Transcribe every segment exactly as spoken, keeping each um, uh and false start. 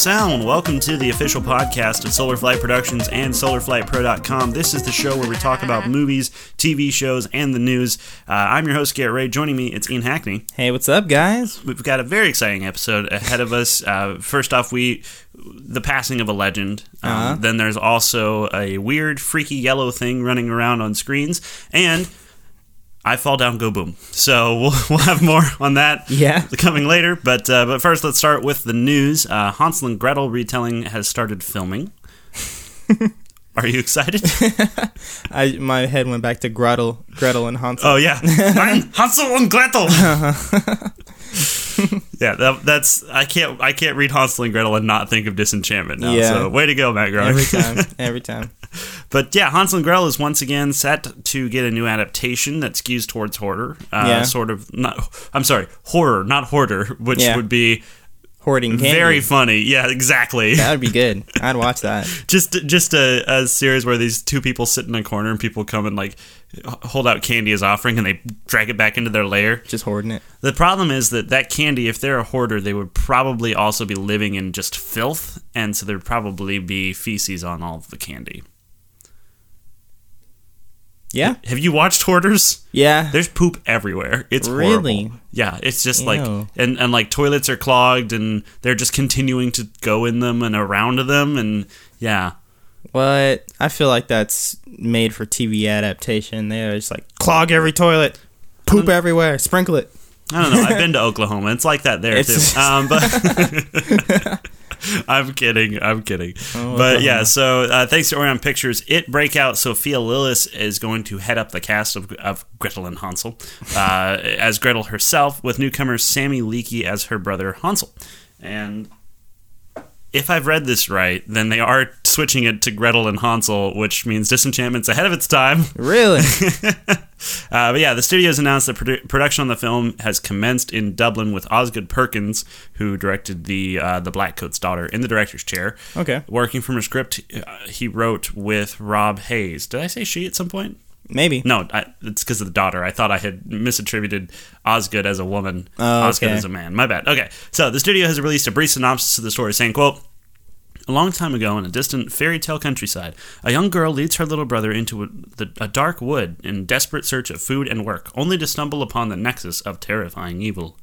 sound. Welcome to the official podcast of Solar Flight Productions and solar flight pro dot com. This is the show where we talk about movies, T V shows, and the news. Uh, I'm your host, Garrett Ray. Joining me, it's Ian Hackney. Hey, what's up, guys? We've got a very exciting episode ahead of us. Uh, first off, we the passing of a legend. Um, uh-huh. Then there's also a weird, freaky yellow thing running around on screens. And I fall down, go boom. So we'll, we'll have more on that yeah. coming later. But uh, but first, let's start with the news. Uh, Hansel and Gretel retelling has started filming. Are you excited? I my head went back to Gretel, Gretel and Hansel. Oh yeah, I'm Hansel and Gretel. yeah, that, that's I can't I can't read Hansel and Gretel and not think of Disenchantment now. Yeah. So way to go, Matt Groening. Every time, every time. But yeah, Hansel and Gretel is once again set to get a new adaptation that skews towards horror. Uh, yeah. Sort of not. I'm sorry, horror, not hoarder, which yeah. would be. Hoarding candy. Very funny. Yeah, exactly. That would be good. I'd watch that. just just a, a series where these two people sit in a corner and people come and like hold out candy as offering and they drag it back into their lair. Just hoarding it. The problem is that that candy, if they're a hoarder, they would probably also be living in just filth, and so there'd probably be feces on all of the candy. Yeah. Have you watched Hoarders? Yeah. There's poop everywhere. It's really? horrible. Yeah, it's just Ew. like, and, and like toilets are clogged and they're just continuing to go in them and around them and yeah. What? I feel like that's made for T V adaptation. They're just like, clog every toilet, poop everywhere, sprinkle it. I don't know. I've been to Oklahoma. It's like that there it's too. Um, but I'm kidding. I'm kidding. Oh, but yeah, so uh, thanks to Orion Pictures, It Breakout Sophia Lillis is going to head up the cast of, of Gretel and Hansel uh, as Gretel herself, with newcomer Sammy Leakey as her brother Hansel. And if I've read this right, then they are switching it to Gretel and Hansel, which means Disenchantment's ahead of its time. Really? Uh, but yeah, the studios announced that produ- production on the film has commenced in Dublin with Osgood Perkins, who directed the uh, the Blackcoat's Daughter, in the director's chair. Okay. Working from a script uh, he wrote with Rob Hayes. Did I say she at some point? Maybe. No, I, it's because of the daughter. I thought I had misattributed Osgood as a woman, oh, Osgood okay. as a man. My bad. Okay, so the studio has released a brief synopsis of the story, saying, quote, "A long time ago in a distant fairy tale countryside, a young girl leads her little brother into a, the, a dark wood in desperate search of food and work, only to stumble upon the nexus of terrifying evil."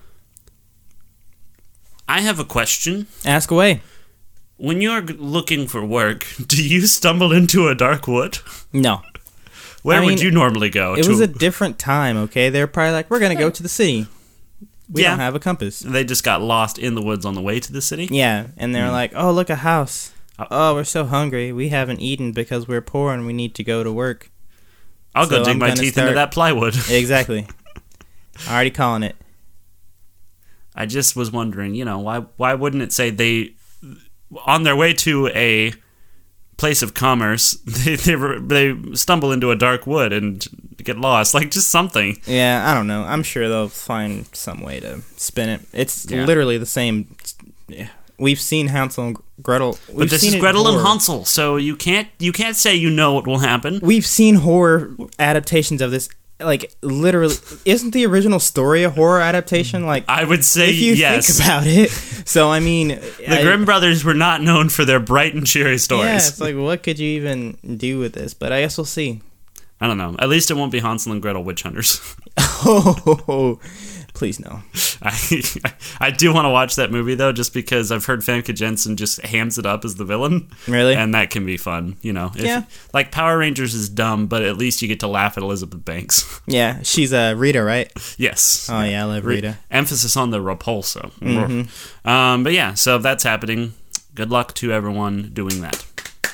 I have a question. Ask away. When you're looking for work, do you stumble into a dark wood? No. Where I mean, would you normally go? It to was a different time, okay? They're probably like, we're going to go to the city. We yeah. don't have a compass. They just got lost in the woods on the way to the city? Yeah, and they're mm. like, oh, look, a house. Uh, oh, we're so hungry. We haven't eaten because we're poor and we need to go to work. I'll so go dig I'm my teeth start... into that plywood. Exactly. Already calling it. I just was wondering, you know, why why wouldn't it say they, on their way to a place of commerce, they they, they stumble into a dark wood and get lost, like just something. Yeah, I don't know. I'm sure they'll find some way to spin it. It's yeah. literally the same. We've seen Hansel and Gretel. We've but this seen is Gretel and horror. Hansel, so you can't you can't say you know what will happen. We've seen horror adaptations of this. Like, literally, isn't the original story a horror adaptation? Like, I would say if you yes. think about it. So, I mean... The I, Grimm brothers were not known for their bright and cheery stories. Yeah, it's like, what could you even do with this? But I guess we'll see. I don't know. At least it won't be Hansel and Gretel witch hunters. Oh, please no. I I do want to watch that movie, though, just because I've heard Famke Jensen just hams it up as the villain. Really? And that can be fun, you know. If, yeah. Like, Power Rangers is dumb, but at least you get to laugh at Elizabeth Banks. Yeah, she's a uh, Rita, right? Yes. Oh, yeah, I love Rita. Re- emphasis on the repulso. Mm-hmm. Um, but yeah, so that's happening. Good luck to everyone doing that.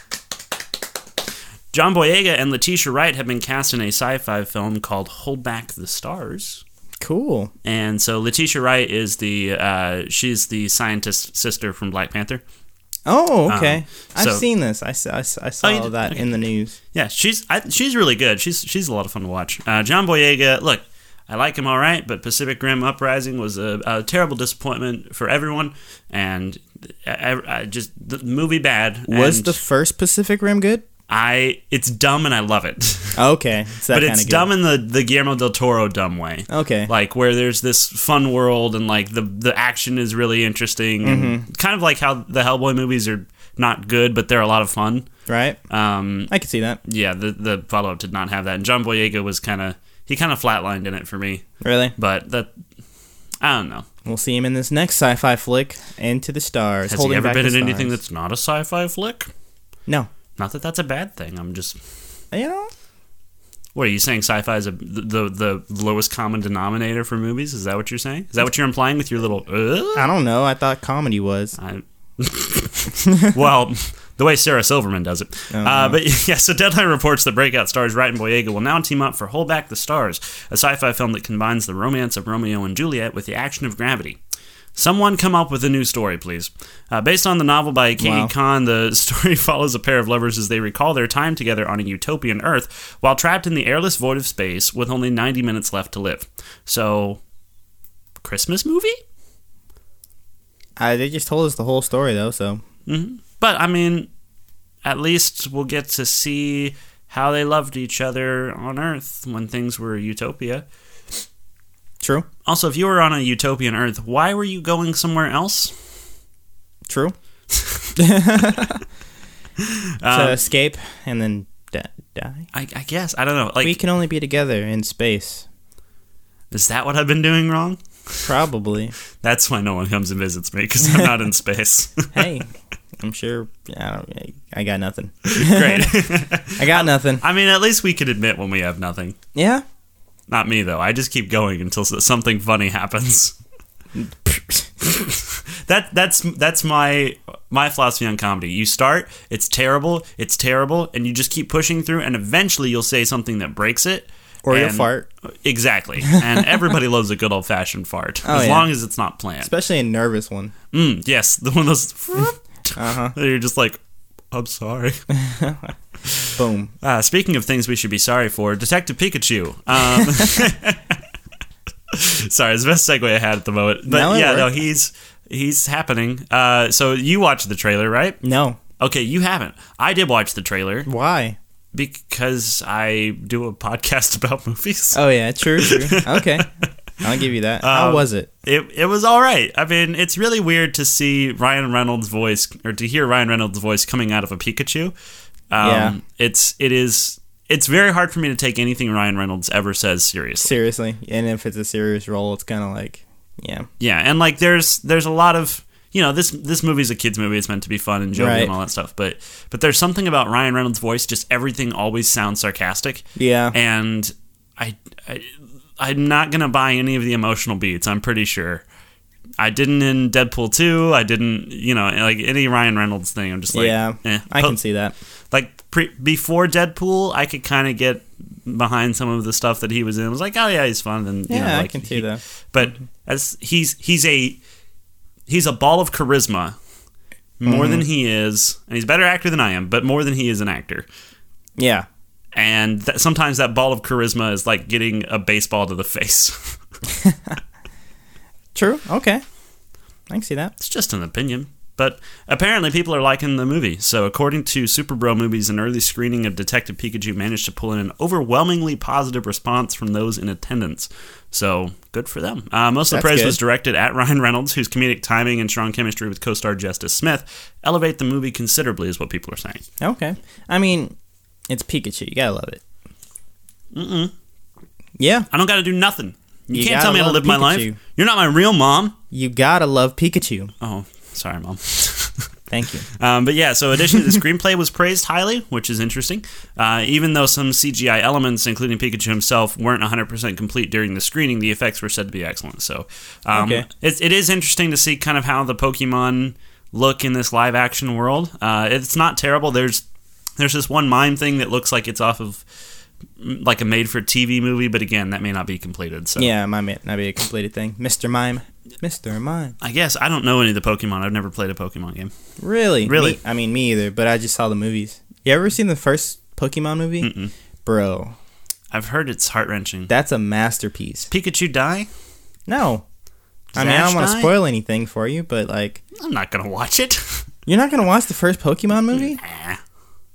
John Boyega and Letitia Wright have been cast in a sci-fi film called Hold Back the Stars. Cool. And so Letitia Wright is the uh, she's the scientist sister from Black Panther. Oh, okay. Um, I've so, seen this. I saw, I saw oh, that okay. in the news. Yeah, she's I, she's really good. She's she's a lot of fun to watch. Uh, John Boyega, look, I like him all right, but Pacific Rim Uprising was a, a terrible disappointment for everyone, and I, I just the movie bad. Was and the first Pacific Rim good? I it's dumb and I love it. Okay, it's that but kinda it's good. dumb in the, the Guillermo del Toro dumb way. Okay, Like where there's this fun world and like the the action is really interesting, Mm-hmm. and kind of like how the Hellboy movies are not good, but they're a lot of fun. right? Um, I can see that. yeah, the the follow up did not have that, and John Boyega was kind of he kind of flatlined in it for me. Really? But that I don't know. We'll see him in this next sci-fi flick, Into the Stars. Has Holding he ever Back been in the anything Stars. that's not a sci-fi flick? No. Not that that's a bad thing. I'm just. You know? What are you saying? Sci-fi is a, the the lowest common denominator for movies? Is that what you're saying? Is that what you're implying with your little? Uh? I don't know. I thought comedy was. I, well, the way Sarah Silverman does it. Oh, uh, no. but yeah, so Deadline reports that breakout stars Wright and Boyega will now team up for Hold Back the Stars, a sci-fi film that combines the romance of Romeo and Juliet with the action of Gravity. Someone come up with a new story, please. Uh, based on the novel by Katie Wow. Kahn, the story follows a pair of lovers as they recall their time together on a utopian Earth while trapped in the airless void of space with only ninety minutes left to live. So, Christmas movie? I, they just told us the whole story, though, so. Mm-hmm. But, I mean, at least we'll get to see how they loved each other on Earth when things were utopia. True. Also, if you were on a utopian Earth, why were you going somewhere else? True. Um, to escape and then di- die. I, I guess. I don't know. Like, We can only be together in space. is that what I've been doing wrong? Probably. That's why no one comes and visits me, because I'm not in space. Hey, I'm sure. I, don't, I got nothing. Great. I got nothing. I mean, at least we could admit when we have nothing. Yeah. Not me, though. I just keep going until s- something funny happens. that that's that's my my philosophy on comedy. You start, it's terrible, it's terrible, and you just keep pushing through, and eventually you'll say something that breaks it. Or you'll and- fart. Exactly. And everybody loves a good old fashioned fart, Oh, as yeah. long as it's not planned. Especially a nervous one. Mm, yes, the one of those. Uh-huh. You're just like, I'm sorry. Boom. Uh, speaking of things we should be sorry for, Detective Pikachu. Um, sorry, it's the best segue I had at the moment. But No, it yeah, no, worked. he's he's happening. Uh, so you watched the trailer, right? No. Okay, you haven't. I did watch the trailer Why? because I do a podcast about movies. Oh, yeah. True, true. Okay. I'll give you that. How Um, was it? It it was all right. I mean, it's really weird to see Ryan Reynolds' voice or to hear Ryan Reynolds' voice coming out of a Pikachu. Um, Yeah. It's it is it's very hard for me to take anything Ryan Reynolds ever says seriously. Seriously. And if it's a serious role, it's kind of like, yeah. Yeah, and like there's there's a lot of you know this this movie's a kids movie. It's meant to be fun and jovial Right. and all that stuff. But but there's something about Ryan Reynolds' voice. Just everything always sounds sarcastic. Yeah. And I, I I'm not gonna buy any of the emotional beats. I'm pretty sure. I didn't in Deadpool two. I didn't, you know, like any Ryan Reynolds thing. I'm just like, yeah. eh. I Po- can see that. Like pre- before Deadpool, I could kind of get behind some of the stuff that he was in. I was like, oh yeah, he's fun. And you Yeah, know, I like, can see he- that. But as he's he's a he's a ball of charisma more Mm-hmm. than he is, and he's a better actor than I am, but more than he is an actor. Yeah. And that, sometimes that ball of charisma is like getting a baseball to the face. True. Okay. I can see that. It's just an opinion. But apparently people are liking the movie. So according to Super Bro Movies, an early screening of Detective Pikachu managed to pull in an overwhelmingly positive response from those in attendance. So good for them. Uh, most of the That's praise good. was directed at Ryan Reynolds, whose comedic timing and strong chemistry with co-star Justice Smith elevate the movie considerably, is what people are saying. Okay. I mean, it's Pikachu. You gotta love it. Mm-mm. Yeah. I don't got to do nothing. You, You can't gotta tell me how to love live my Pikachu. life. You're not my real mom. You gotta love Pikachu. Oh, sorry, Mom. Thank you. Um, but yeah, so additionally, the screenplay was praised highly, which is interesting. Uh, even though some C G I elements, including Pikachu himself, weren't one hundred percent complete during the screening, the effects were said to be excellent. So um, Okay. it's, it is interesting to see kind of how the Pokemon look in this live action world. Uh, it's not terrible. There's there's this one mime thing that looks like it's off of mm, like a made-for-T V movie, but again, that may not be completed. So Yeah, might not be a completed thing. Mister Mime. Mister Mime. I guess I don't know any of the Pokemon. I've never played a Pokemon game. Really? Really? Me- I mean, me either, but I just saw the movies. You ever seen the first Pokemon movie? Mm-mm. Bro, I've heard it's heart-wrenching. that's a masterpiece. Pikachu die? No. I Does mean, I Ash don't want to die? spoil anything for you, but, like, I'm not gonna watch it. you're not going to watch the first Pokemon movie? Nah.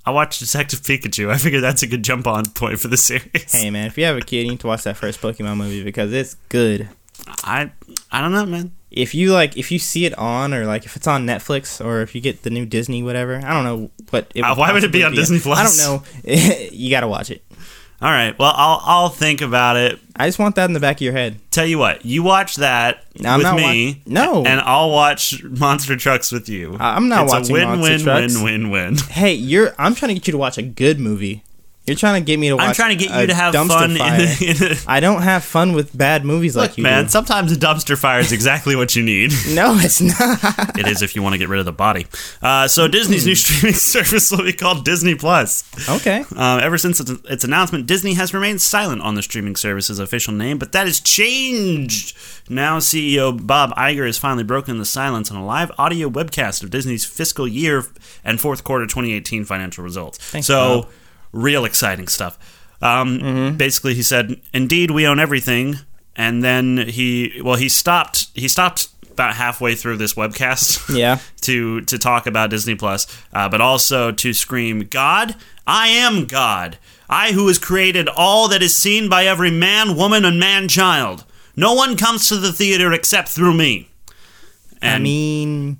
I watched Detective Pikachu. I figured that's a good jump on point for the series. Hey man, if you have a kid, you need to watch that first Pokemon movie because it's good. I I don't know, man. If you like, if you see it on, or like if it's on Netflix, or if you get the new Disney, whatever, I don't know what. It uh, why would it be on Disney Plus? I don't know. You gotta watch it. All right. Well, I'll I'll think about it. I just want that in the back of your head. Tell you what, you watch that no, with I'm not me, wa- no, and I'll watch Monster Trucks with you. I'm not it's watching a win, Monster win, Trucks. win, win, win. Hey, you're. I'm trying to get you to watch a good movie. You're trying to get me to watch. I'm trying to get you to have dumpster fun. Fire. In, in a, I don't have fun with bad movies Look, like you man, do. sometimes a dumpster fire is exactly what you need. No, it's not. It is if you want to get rid of the body. Uh, so Disney's new streaming service will be called Disney Plus. Okay. Uh, ever since its, its announcement, Disney has remained silent on the streaming service's official name, but that has changed. Now C E O Bob Iger has finally broken the silence on a live audio webcast of Disney's fiscal year and fourth quarter twenty eighteen financial results. Thanks, so, Bob. Real exciting stuff. Um, mm-hmm. Basically, he said, "Indeed, we own everything." And then he, well, he stopped. He stopped about halfway through this webcast. Yeah. to to talk about Disney Plus, uh, but also to scream, "God, I am God. I who has created all that is seen by every man, woman, and man-child. No one comes to the theater except through me." And I mean,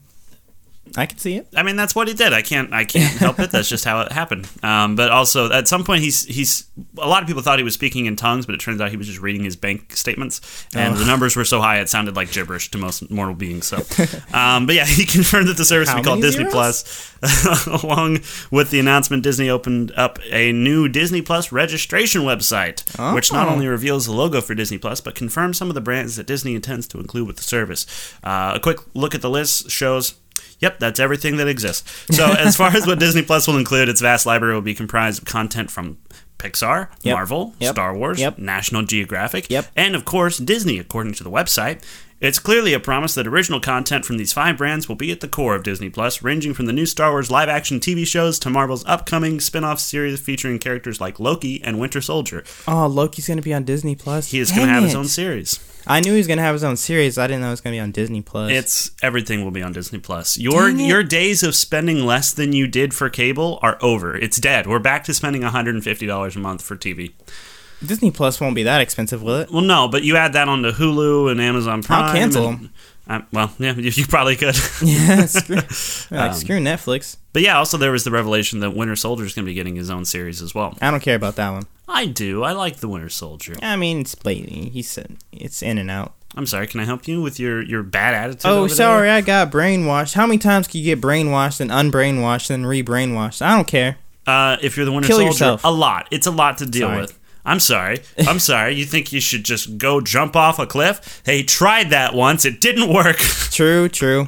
I can see it. I mean, that's what he did. I can't. I can't help it. That's just how it happened. Um, but also, at some point, he's he's. A lot of people thought he was speaking in tongues, but it turns out he was just reading his bank statements, and Oh. the numbers were so high it sounded like gibberish to most mortal beings. So, um, but yeah, he confirmed that the service How will be called many Disney zeros? Plus. Along with the announcement, Disney opened up a new Disney Plus registration website, Oh. which not only reveals the logo for Disney Plus, but confirms some of the brands that Disney intends to include with the service. Uh, a quick look at the list shows. Yep, that's everything that exists. So as far as what Disney Plus will include, its vast library will be comprised of content from Pixar, Yep. Marvel, Yep. Star Wars, Yep. National Geographic, Yep. and of course Disney, according to the website. It's clearly a promise that original content from these five brands will be at the core of Disney Plus, ranging from the new Star Wars live-action T V shows to Marvel's upcoming spin-off series featuring characters like Loki and Winter Soldier. Oh, Loki's gonna be on Disney Plus. He is going to Dang have his it. own series. I knew he was gonna have his own series. I didn't know it was gonna be on Disney Plus. It's everything will be on Disney Plus. Your Dang it. your days of spending less than you did for cable are over. It's dead. We're back to spending one hundred fifty dollars a month for T V. Disney Plus won't be that expensive, will it? Well, no, but you add that onto Hulu and Amazon Prime. I'll cancel and- them. Uh, well, yeah, you, you probably could. Yeah, screw, like, Um, screw Netflix. But yeah, also there was the revelation that Winter Soldier is going to be getting his own series as well. I don't care about that one. I do. I like the Winter Soldier. I mean, it's blatantly. He said it's in and out. I'm sorry. Can I help you with your, your bad attitude? Oh, over sorry, there? I got brainwashed. How many times can you get brainwashed and unbrainwashed and re-brainwashed? I don't care. Uh, if you're the Winter Kill Soldier, yourself. a lot. It's a lot to deal Sorry. with. I'm sorry. I'm sorry. You think you should just go jump off a cliff? Hey, tried that once. It didn't work. True, true.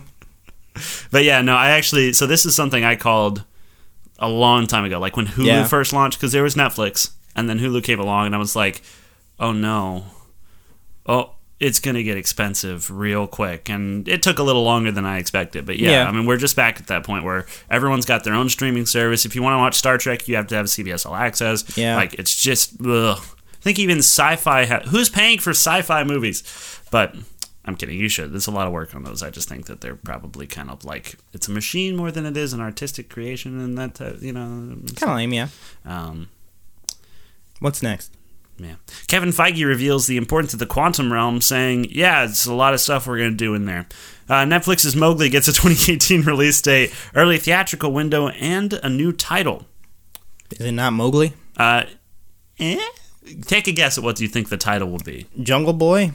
But yeah, no, I actually. So this is something I called a long time ago, like when Hulu Yeah. first launched, because there was Netflix, and then Hulu came along, and I was like, oh no, oh, it's gonna get expensive real quick, and it took a little longer than I expected. But yeah, Yeah. I mean, we're just back at that point where everyone's got their own streaming service. If you want to watch Star Trek, you have to have C B S All Access. Yeah. like it's just. Ugh. I think even sci-fi. Ha- who's paying for sci-fi movies? But. I'm kidding. You should. There's a lot of work on those. I just think that they're probably kind of like it's a machine more than it is an artistic creation, and that uh, you know. Kind of lame, yeah. Um, What's next? yeah. Kevin Feige reveals the importance of the quantum realm, saying, "Yeah, it's a lot of stuff we're going to do in there." Uh, Netflix's Mowgli gets a twenty eighteen release date, early theatrical window, and a new title. Is it not Mowgli? Uh, eh? Take a guess at what do you think the title will be. Jungle Boy?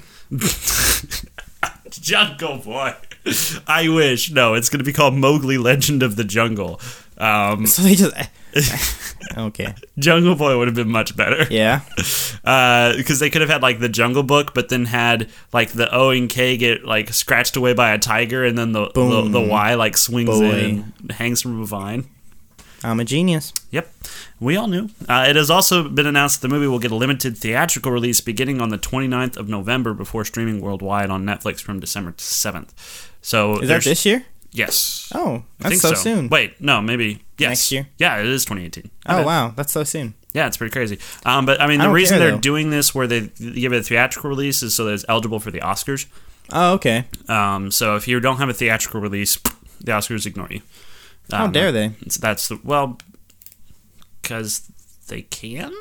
Jungle Boy. I wish. No, it's going to be called Mowgli Legend of the Jungle. Um, So they just... Okay. Jungle Boy would have been much better. Yeah. Because they could have had, like, the Jungle Book, but then had, like, the O and K get, like, scratched away by a tiger, and then the, the, Boom. the Y, like, swings Boy. in and hangs from a vine. I'm a genius. Yep. We all knew. Uh, it has also been announced that the movie will get a limited theatrical release beginning on the twenty-ninth of November before streaming worldwide on Netflix from December seventh. So Is that there's- this year? Yes. Oh, I that's think so, soon. Wait, no, maybe. Yes. Next year? Yeah, it is twenty eighteen. I Oh, bet. wow. That's so soon. Yeah, it's pretty crazy. Um, but, I mean, I the don't reason care, they're though. doing this where they give it a theatrical release is so that it's eligible for the Oscars. Oh, okay. Um, so if you don't have a theatrical release, the Oscars ignore you. How Um, dare they? it's- That's the, well, because they can.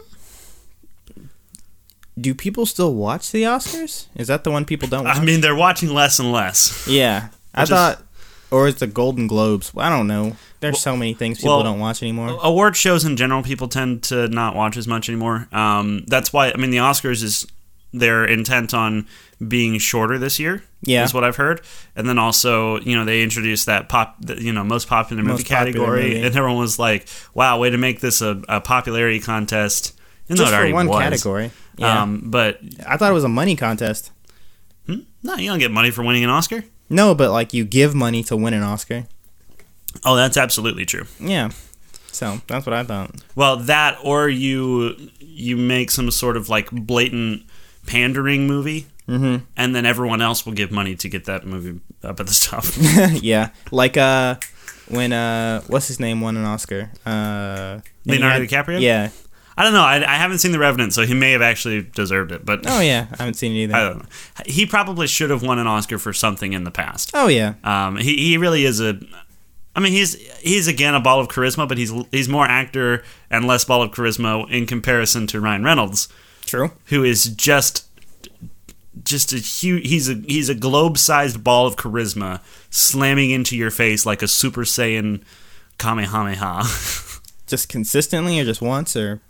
Do people still watch the Oscars? Is that the one people don't watch? I mean, they're watching less and less. Yeah. I Which thought... is, or it's the Golden Globes. I don't know. There's well, so many things people well, don't watch anymore. Award shows in general, people tend to not watch as much anymore. Um, that's why, I mean, the Oscars is... They're intent on being shorter this year, yeah. is what I've heard. And then also, you know, they introduced that pop, you know, most popular movie most category, popular movie. And everyone was like, "Wow, way to make this a, a popularity contest." Even Just though it for one was. category, yeah. Um, but I thought it was a money contest. Hmm? No, you don't get money for winning an Oscar. No, but like you give money to win an Oscar. Oh, that's absolutely true. Yeah. So that's what I thought. Well, that or you you make some sort of like blatant pandering movie, mm-hmm. and then everyone else will give money to get that movie up at the top. Yeah, like uh, when uh, what's his name won an Oscar? Uh, Leonardo had, DiCaprio. Yeah, I don't know. I, I haven't seen The Revenant, so he may have actually deserved it. But oh yeah, I haven't seen it either. I don't know. He probably should have won an Oscar for something in the past. Oh yeah. Um, he he really is a. I mean, he's he's again a ball of charisma, but he's he's more actor and less ball of charisma in comparison to Ryan Reynolds. True. Who is just just a huge he's a he's a globe-sized ball of charisma slamming into your face like a Super Saiyan Kamehameha. Just consistently or just once or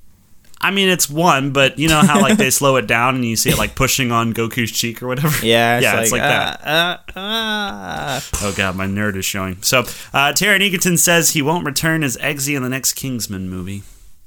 I mean, it's one, but you know how like they slow it down and you see it like pushing on Goku's cheek or whatever? Yeah, it's yeah, like, it's like uh, that. Uh, uh. Oh god, my nerd is showing. So, uh, Taron Egerton says he won't return as Eggsy in the next Kingsman movie.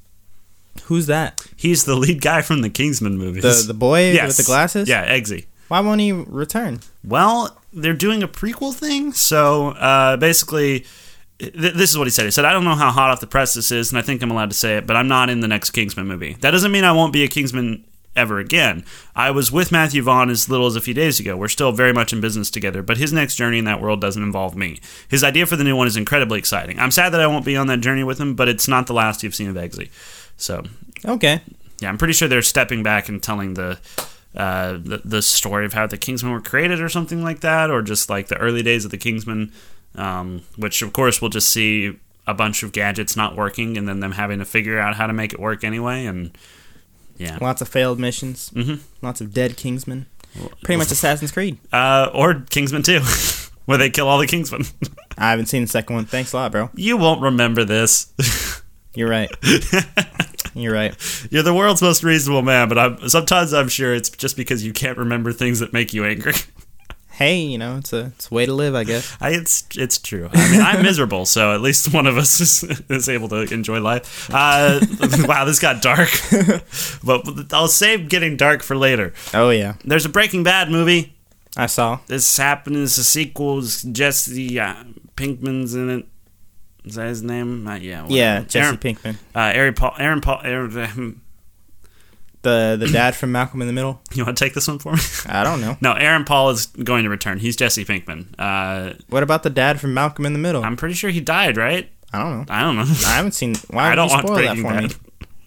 Who's that? He's the lead guy from the Kingsman movies. The the boy yes. with the glasses? Yeah, Eggsy. Why won't he return? Well, they're doing a prequel thing, so uh, basically... This is what he said. He said, "I don't know how hot off the press this is, and I think I'm allowed to say it, but I'm not in the next Kingsman movie. That doesn't mean I won't be a Kingsman ever again. I was with Matthew Vaughn as little as a few days ago. We're still very much in business together, but his next journey in that world doesn't involve me. His idea for the new one is incredibly exciting. I'm sad that I won't be on that journey with him, but it's not the last you've seen of Eggsy." So, okay. Yeah, I'm pretty sure they're stepping back and telling the... Uh, the, the story of how the Kingsmen were created or something like that, or just like the early days of the Kingsmen, um, which of course we'll just see a bunch of gadgets not working and then them having to figure out how to make it work anyway, and yeah. Lots of failed missions, mm-hmm. Lots of dead Kingsmen. Pretty much Assassin's Creed. Uh, or Kingsman two, where they kill all the Kingsmen. I haven't seen the second one. Thanks a lot, bro. You won't remember this. You're right. You're right. You're the world's most reasonable man, but I'm, sometimes I'm sure it's just because you can't remember things that make you angry. Hey, you know, it's a it's a way to live, I guess. I, it's it's true. I mean, I'm miserable, so at least one of us is, is able to enjoy life. Uh, wow, this got dark. But I'll save getting dark for later. Oh, yeah. There's a Breaking Bad movie. I saw. This happened as a sequel. Jesse uh, Pinkman's in it. Is that his name? Uh, yeah. Whatever. Yeah, Jesse Aaron, Pinkman. Uh, Aaron Paul. Aaron Paul. Aaron, the the dad from Malcolm in the Middle. You want to take this one for me? I don't know. No, Aaron Paul is going to return. He's Jesse Pinkman. Uh, what about the dad from Malcolm in the Middle? I'm pretty sure he died, right? I don't know. I don't know. I haven't seen. Why I don't would you want spoil Breaking that for Bad. me?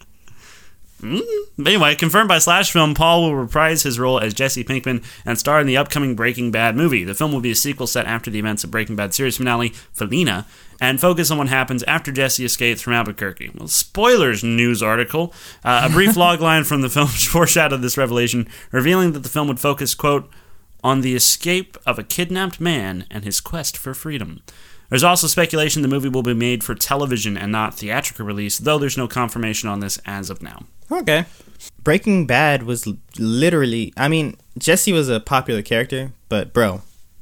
Mm. Anyway, confirmed by Slash Film, Paul will reprise his role as Jesse Pinkman and star in the upcoming Breaking Bad movie. The film will be a sequel set after the events of Breaking Bad series finale, Felina, and focus on what happens after Jesse escapes from Albuquerque. Well, spoilers, news article. Uh, a brief logline from the film foreshadowed this revelation, revealing that the film would focus, quote, on the escape of a kidnapped man and his quest for freedom. There's also speculation the movie will be made for television and not theatrical release, though there's no confirmation on this as of now. Okay. Breaking Bad was literally... I mean, Jesse was a popular character, but bro,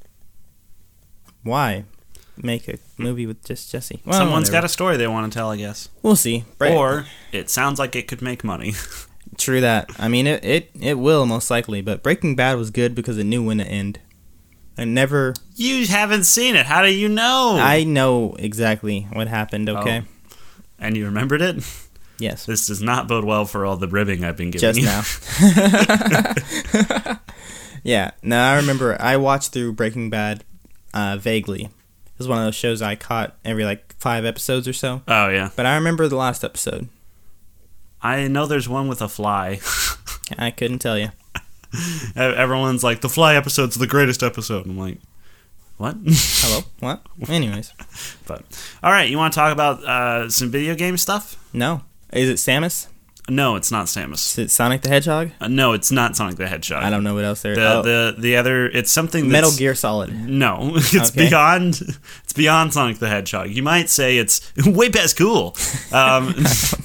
why make a movie with just Jesse? Well, Someone's whatever. got a story they want to tell, I guess. We'll see. Right. Or it sounds like it could make money. True that. I mean, it, it, it will most likely, but Breaking Bad was good because it knew when to end. I never... You haven't seen it. How do you know? I know exactly what happened, okay? Oh. And you remembered it? Yes. This does not bode well for all the ribbing I've been giving Just you. now. Yeah. No, I remember I watched through Breaking Bad uh, vaguely. It was one of those shows I caught every like five episodes or so. Oh, yeah. But I remember the last episode. I know there's one with a fly. I couldn't tell you. Everyone's like, the fly episode's the greatest episode. I'm like, What? Hello? What? Anyways. But all right, you want to talk about uh, some video game stuff? No. Is it Samus? No, it's not Samus. Is it Sonic the Hedgehog? Uh, no, it's not Sonic the Hedgehog. I don't know what else there is. The, oh. the the other, it's something that's... Metal Gear Solid. No, it's Okay. beyond. It's beyond Sonic the Hedgehog. You might say it's way past cool. Um,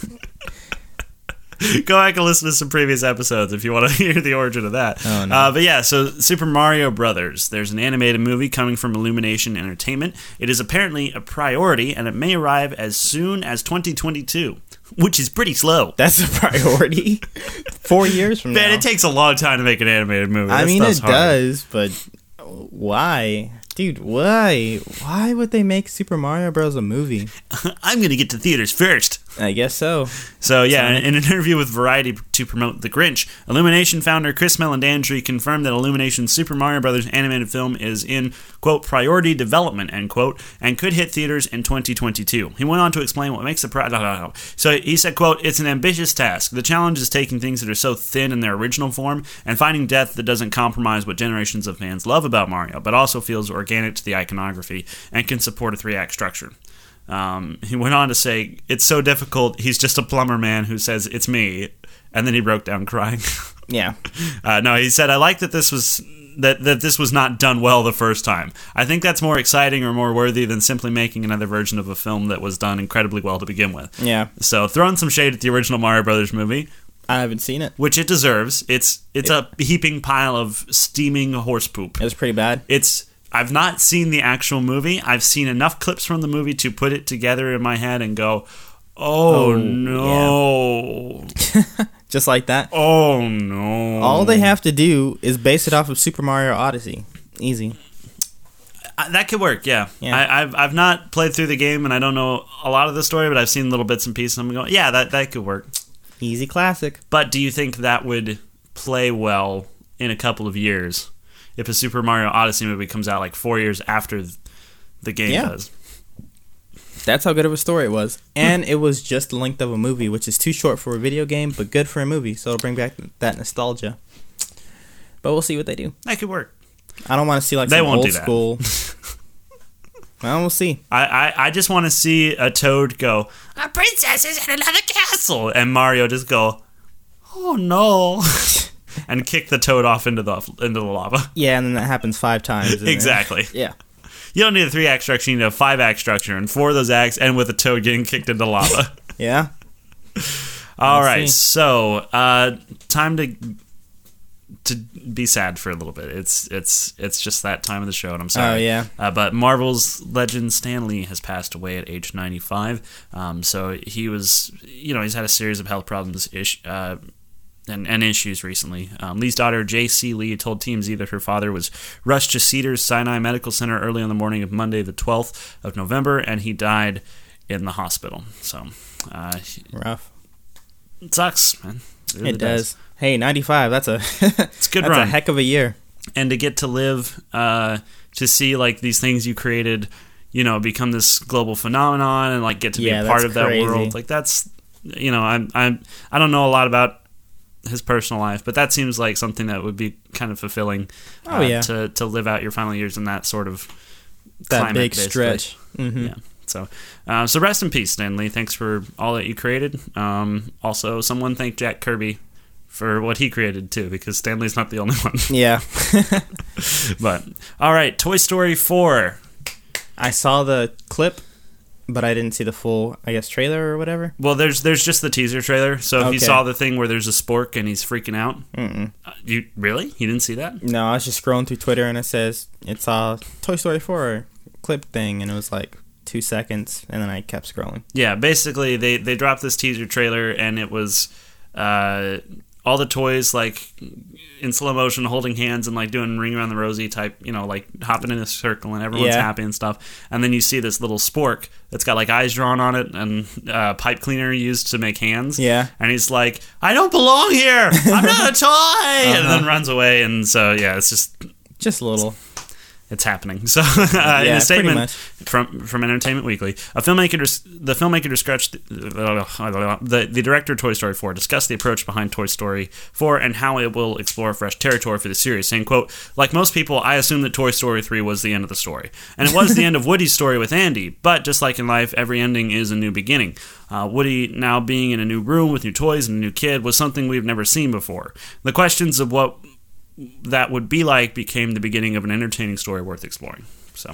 go back and listen to some previous episodes if you want to hear the origin of that. Oh, no. uh, but yeah, so Super Mario Brothers. There's an animated movie coming from Illumination Entertainment. It is apparently a priority, and it may arrive as soon as twenty twenty-two, which is pretty slow. That's a priority. Four years from Man, now. it takes a long time to make an animated movie. I That mean, it stuff's hard. does, but why? Dude, why? Why would they make Super Mario Bros. A movie? I'm going to get to theaters first. I guess so. So, yeah, in, in an interview with Variety to promote The Grinch, Illumination founder Chris Meledandri confirmed that Illumination's Super Mario Brothers animated film is in, quote, priority development, end quote, and could hit theaters in twenty twenty-two. He went on to explain what makes the pro- no, no, no. So he said, quote, it's an ambitious task. The challenge is taking things that are so thin in their original form and finding depth that doesn't compromise what generations of fans love about Mario, but also feels organic to the iconography and can support a three-act structure. Um, he went on to say, it's so difficult, he's just a plumber man who says, it's me, and then he broke down crying. Yeah. uh, no, he said, I like that this was that, that this was not done well the first time. I think that's more exciting or more worthy than simply making another version of a film that was done incredibly well to begin with. Yeah. So throwing some shade at the original Mario Brothers movie, I haven't seen it. which it deserves. It's it's a heaping pile of steaming horse poop. It was pretty bad. It's I've not seen the actual movie. I've seen enough clips from the movie to put it together in my head and go, oh, Oh, no. Just like that. Oh, no. All they have to do is base it off of Super Mario Odyssey. Easy. I, that could work, yeah. Yeah. I, I've I've not played through the game, and I don't know a lot of the story, but I've seen little bits and pieces, and I'm going, yeah, that, that could work. Easy classic. But do you think that would play well in a couple of years if a Super Mario Odyssey movie comes out like four years after the game Yeah. does? That's how good of a story it was. And it was just the length of a movie, which is too short for a video game, but good for a movie. So it'll bring back that nostalgia. But we'll see what they do. That could work. I don't want to see like They some won't old do that. school. Well, we'll see. I, I, I just want to see a Toad go, a princess is in another castle, and Mario just go, oh no, and kick the Toad off into the into the lava. Yeah, and then that happens five times. isn't it? Exactly. Yeah. You don't need a three-act structure, you need a five-act structure, and four of those acts end with a Toad getting kicked into lava. Yeah. All Let's right, see. so uh, time to to be sad for a little bit. It's it's it's just that time of the show, and I'm sorry. Oh, yeah. Uh, but Marvel's legend Stan Lee has passed away at age ninety-five. Um, so he was, you know, he's had a series of health problems ish, uh, and, and issues recently. Um, Lee's daughter, J C Lee, told T M Z that her father was rushed to Cedars Sinai Medical Center early on the morning of Monday, the twelfth of November, and he died in the hospital. So uh, Rough. it sucks, man. It, really It does. Hey, ninety-five. That's a It's a good that's run. a heck of a year. And to get to live, uh, to see like these things you created, you know, become this global phenomenon, and like get to be Yeah, a part that's of that crazy. world. Like that's, you know, I'm I'm I don't know a lot about his personal life, but that seems like something that would be kind of fulfilling. Oh, uh, yeah. to to live out your final years in that sort of That climate, big basically. stretch. Mm-hmm. Yeah. So, uh, so rest in peace, Stanley. Thanks for all that you created. Um, also, someone thank Jack Kirby for what he created too, because Stanley's not the only one. Yeah. But all right, Toy Story four. I saw the clip, but I didn't see the full, I guess, trailer or whatever. Well, there's there's just the teaser trailer. So if you Okay. saw the thing where there's a spork and he's freaking out, Mm-mm. uh, you really you didn't see that? No, I was just scrolling through Twitter and it says it's a Toy Story four clip thing, and it was like two seconds, and then I kept scrolling. Yeah, basically they they dropped this teaser trailer and it was uh, all the toys like in slow motion holding hands and like doing ring around the rosy type, you know, like hopping in a circle and everyone's Yeah. happy and stuff. And then you see this little spork that's got like eyes drawn on it and uh, pipe cleaner used to make hands. Yeah. And he's like, I don't belong here. I'm not a toy. Uh-huh. And then runs away. And so, yeah, it's just Just a little. it's happening. So, uh, Yeah, in a pretty statement much. from from Entertainment Weekly, a filmmaker, dis- the filmmaker discussed the, the the director of Toy Story four discussed the approach behind Toy Story four and how it will explore fresh territory for the series, saying, "quote Like most people, I assumed that Toy Story three was the end of the story, and it was the end of Woody's story with Andy. But just like in life, every ending is a new beginning. Uh, Woody now being in a new room with new toys and a new kid was something we've never seen before. The questions of what that would be like became the beginning of an entertaining story worth exploring." So,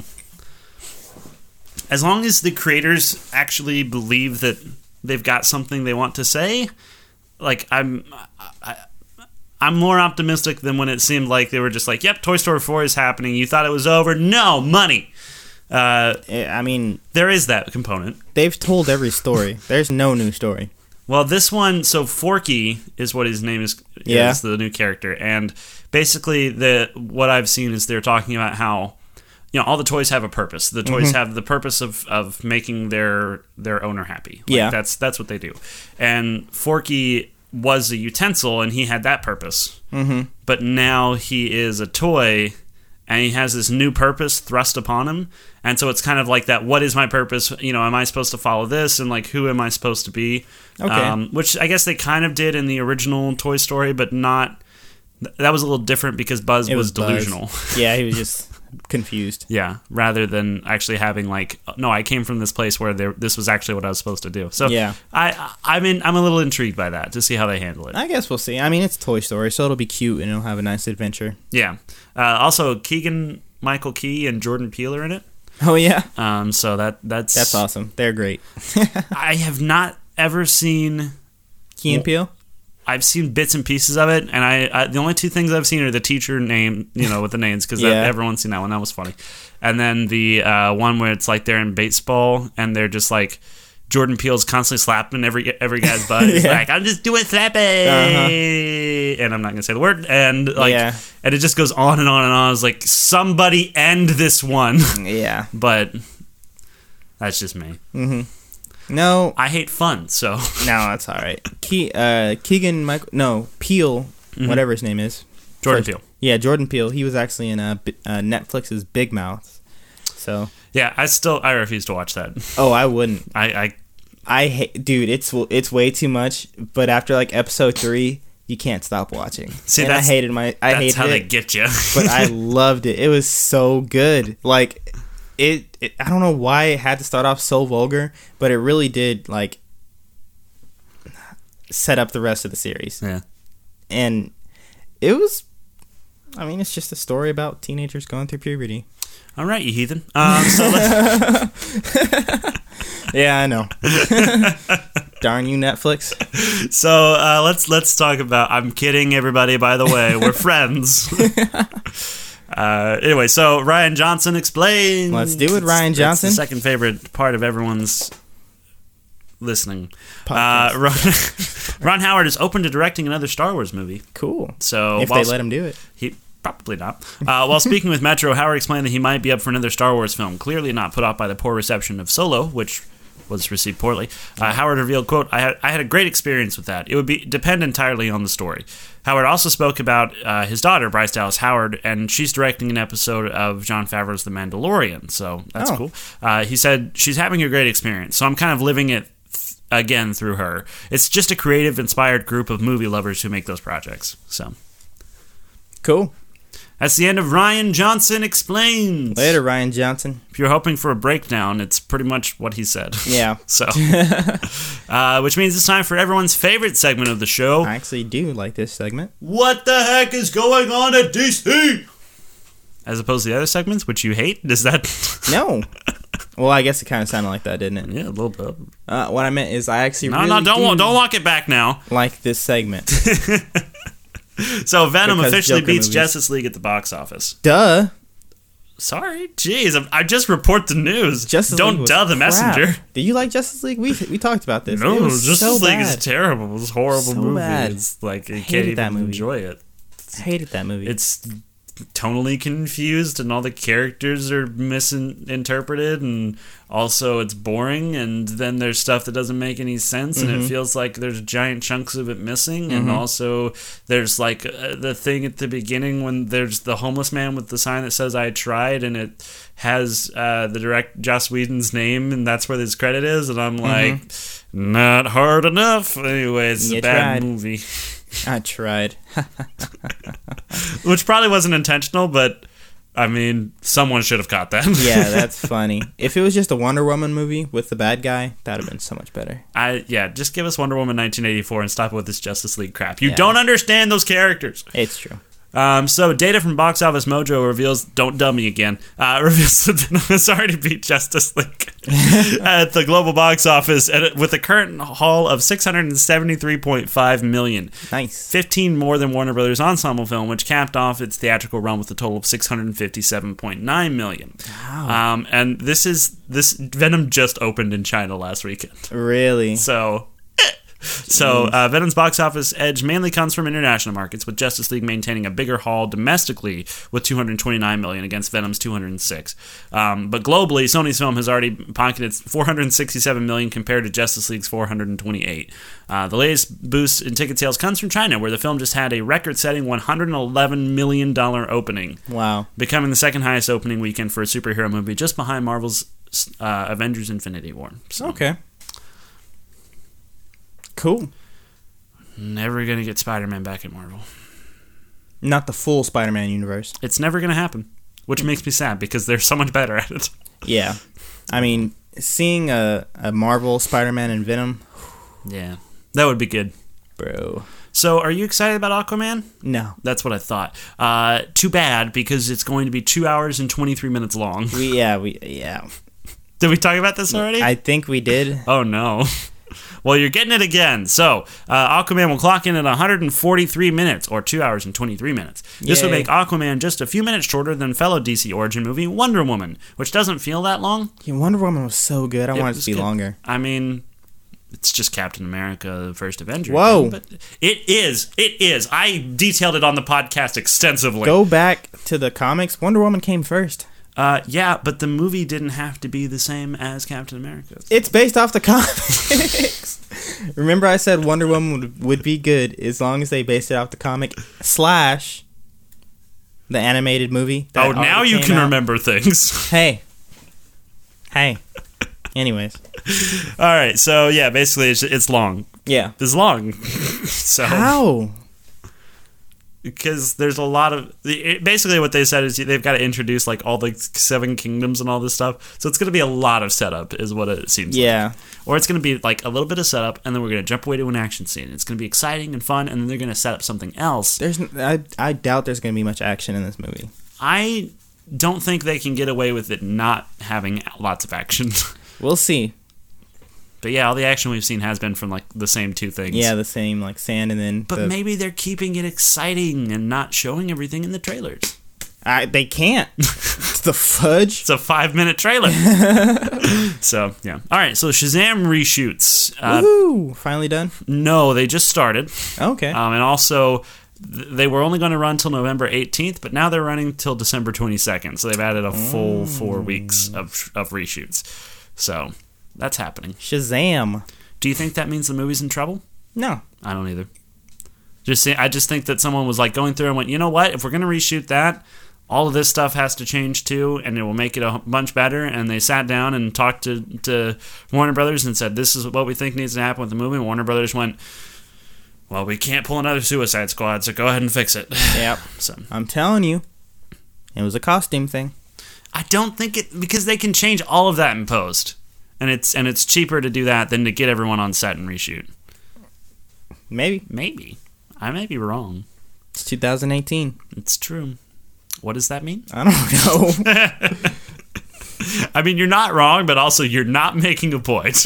as long as the creators actually believe that they've got something they want to say, like I'm, I, I'm more optimistic than when it seemed like they were just like, "Yep, Toy Story four is happening. You thought it was over? No, money." Uh, I mean, there is that component. They've told every story. There's no new story. Well, this one, so Forky is what his name is, Yeah. is the new character, and basically the what I've seen is they're talking about how, you know, all the toys have a purpose. The toys Mm-hmm. have the purpose of, of making their their owner happy. Like, Yeah. that's that's what they do. And Forky was a utensil, and he had that purpose. Mm-hmm. But now he is a toy, and he has this new purpose thrust upon him. And so it's kind of like that, what is my purpose? You know, am I supposed to follow this? And, like, who am I supposed to be? Okay. Um, which I guess they kind of did in the original Toy Story, but not... That was a little different because Buzz It was, was Buzz. delusional. Yeah, he was just confused. Yeah, rather than actually having, like, no, I came from this place where there, this was actually what I was supposed to do. So Yeah. I, I mean, I'm a little intrigued by that to see how they handle it. I guess we'll see. I mean, it's Toy Story, so it'll be cute and it'll have a nice adventure. Yeah. Uh, also, Keegan Michael Key and Jordan Peele are in it. Oh, yeah? Um, so that that's That's awesome. They're great. I have not ever seen. Key and Peele? I've seen bits and pieces of it, and I, I the only two things I've seen are the teacher name, you know, with the names, because Yeah. everyone's seen that one. That was funny, and then the uh, one where it's like they're in baseball and they're just like Jordan Peele's constantly slapping every every guy's butt. He's Yeah. like, "I'm just doing slapping," Uh-huh. and I'm not gonna say the word, and like, Yeah. and it just goes on and on and on. I was like, somebody end this one, Yeah. but that's just me. Mm-hmm. No, I hate fun, so. no, that's all right. Key, uh, Keegan Michael, no, Peele, Mhm. whatever his name is. Jordan First- Peele. Yeah, Jordan Peele. He was actually in uh, B- uh, Netflix's Big Mouth. So, Yeah, I still I refuse to watch that. oh, I wouldn't. I, I I hate, dude. It's it's way too much. But after like episode three, you can't stop watching. See, and I that's- hated my. I that's hated how it, they get you. but I loved it. It was so good. Like it, it. I don't know why it had to start off so vulgar, but it really did. Like set up the rest of the series. Yeah. And it was. I mean, it's just a story about teenagers going through puberty. All right, you heathen. Um, so let's, Yeah, I know. Darn you, Netflix. so uh, let's let's talk about. I'm kidding, everybody. By the way, we're friends. uh, anyway, so Ryan Johnson explains. Let's do it, Ryan It's Johnson. the second favorite part of everyone's listening. Podcast. Uh, Ron, Ron Howard is open to directing another Star Wars movie. Cool. So If while- they let him do it. He probably not. Uh, while speaking with Metro, Howard explained that he might be up for another Star Wars film, clearly not put off by the poor reception of Solo, which was received poorly. Uh, Howard revealed, quote, I had, I had a great experience with that. It would be depend entirely on the story. Howard also spoke about uh, his daughter, Bryce Dallas Howard, and she's directing an episode of Jon Favreau's The Mandalorian, so that's Oh. cool. Uh, he said, she's having a great experience, so I'm kind of living it th- again through her. It's just a creative, inspired group of movie lovers who make those projects, so... Cool. That's the end of Ryan Johnson Explains. Later, Ryan Johnson. If you're hoping for a breakdown, it's pretty much what he said. Yeah. So, uh, which means it's time for everyone's favorite segment of the show. I actually do like this segment. What the heck is going on at D C? As opposed to the other segments, which you hate? Does that... No. Well, I guess it kind of sounded like that, didn't it? Yeah, a little bit. Uh, what I meant is I actually No, really no, don't, do wa- don't walk it back now. like this segment. So, Venom Because officially Joker beats movies. Justice League at the box office. Duh. Sorry, jeez, I- I just report the news. Justice Don't League was duh the crap. messenger. Do you like Justice League? We we talked about this. No, it was Justice so League bad. is terrible. It was a horrible So movie. bad. It's like you I can't hated even that movie. enjoy it. I hated that movie. It's tonally confused and all the characters are misinterpreted, and also it's boring, and then there's stuff that doesn't make any sense, and mm-hmm. it feels like there's giant chunks of it missing, mm-hmm. and also there's like uh, the thing at the beginning when there's the homeless man with the sign that says I tried, and it has uh, the direct Joss Whedon's name, and that's where his credit is, and I'm like, mm-hmm. not hard enough. Anyway, it's you a bad tried. movie. I tried. Which probably wasn't intentional, but I mean, someone should have caught that. Yeah, that's funny. If it was just a Wonder Woman movie with the bad guy, that would have been so much better. I yeah, just give us Wonder Woman nineteen eighty-four and stop with this Justice League crap. You yeah. don't understand those characters. It's true. Um, so data from Box Office Mojo reveals, don't dummy again, uh, reveals that Venom has already beat Justice League at the global box office at, with a current haul of six hundred seventy-three point five million dollars. Nice. fifteen more than Warner Brothers' ensemble film, which capped off its theatrical run with a total of six hundred fifty-seven point nine million dollars. Wow. Um, and this is, this, Venom just opened in China last weekend. Really? So... So, uh, Venom's box office edge mainly comes from international markets, with Justice League maintaining a bigger haul domestically with two hundred twenty-nine million dollars against Venom's two hundred six. Um, but globally, Sony's film has already pocketed four hundred sixty-seven million dollars compared to Justice League's four hundred twenty-eight. Uh, the latest boost in ticket sales comes from China, where the film just had a record-setting one hundred eleven million dollars opening. Wow. Becoming the second highest opening weekend for a superhero movie, just behind Marvel's uh, Avengers Infinity War. So. Okay. Cool. Never gonna get Spider-Man back at Marvel. Not the full Spider-Man universe. It's never gonna happen, which mm-hmm. makes me sad because they're so much better at it. Yeah, I mean, seeing a, a Marvel Spider-Man and Venom. Yeah, that would be good, bro. So, are you excited about Aquaman? No. That's what I thought. Uh, too bad, because it's going to be two hours and twenty-three minutes long. We yeah we yeah. Did we talk about this already? I think we did. Oh no. Well, you're getting it again. So, uh, Aquaman will clock in at one hundred forty-three minutes, or two hours and twenty-three minutes. This Yay. would make Aquaman just a few minutes shorter than fellow D C origin movie Wonder Woman, which doesn't feel that long. Yeah, Wonder Woman was so good. I it wanted it to be good. longer. I mean, it's just Captain America, the first Avenger. Whoa. But it is. It is. I detailed it on the podcast extensively. Go back to the comics. Wonder Woman came first. Uh, yeah, but the movie didn't have to be the same as Captain America. It's based off the comics. Remember I said Wonder Woman would, would be good as long as they based it off the comic slash the animated movie. Oh, now you can out. remember things. Hey. Hey. Anyways. All right, so yeah, basically it's, it's long. Yeah. It's long. So how? Because there's a lot of... It, basically what they said is they've got to introduce like all the seven kingdoms and all this stuff. So it's going to be a lot of setup is what it seems yeah. like. Or it's going to be like a little bit of setup and then we're going to jump away to an action scene. It's going to be exciting and fun and then they're going to set up something else. There's, I, I doubt there's going to be much action in this movie. I don't think they can get away with it not having lots of action. We'll see. But yeah, all the action we've seen has been from like the same two things. Yeah, the same like sand and then. But the, maybe they're keeping it exciting and not showing everything in the trailers. I, they can't. It's the fudge. It's a five minute trailer. So yeah. All right. So Shazam reshoots. Uh, Woohoo! Finally done. No, they just started. Okay. Um, and also th- they were only going to run till November eighteenth, but now they're running till December twenty-second. So they've added a full mm. four weeks of of reshoots. So. That's happening. Shazam. Do you think that means the movie's in trouble? No. I don't either. Just say, I just think that someone was like going through and went, you know what? If we're going to reshoot that, all of this stuff has to change too, and it will make it a bunch better. And they sat down and talked to, to Warner Brothers and said, this is what we think needs to happen with the movie. And Warner Brothers went, well, we can't pull another Suicide Squad, so go ahead and fix it. Yep. So I'm telling you, it was a costume thing. I don't think it, because they can change all of that in post. And it's and it's cheaper to do that than to get everyone on set and reshoot. Maybe. Maybe. I may be wrong. It's two thousand eighteen. It's true. What does that mean? I don't know. I mean, you're not wrong, but also you're not making a point.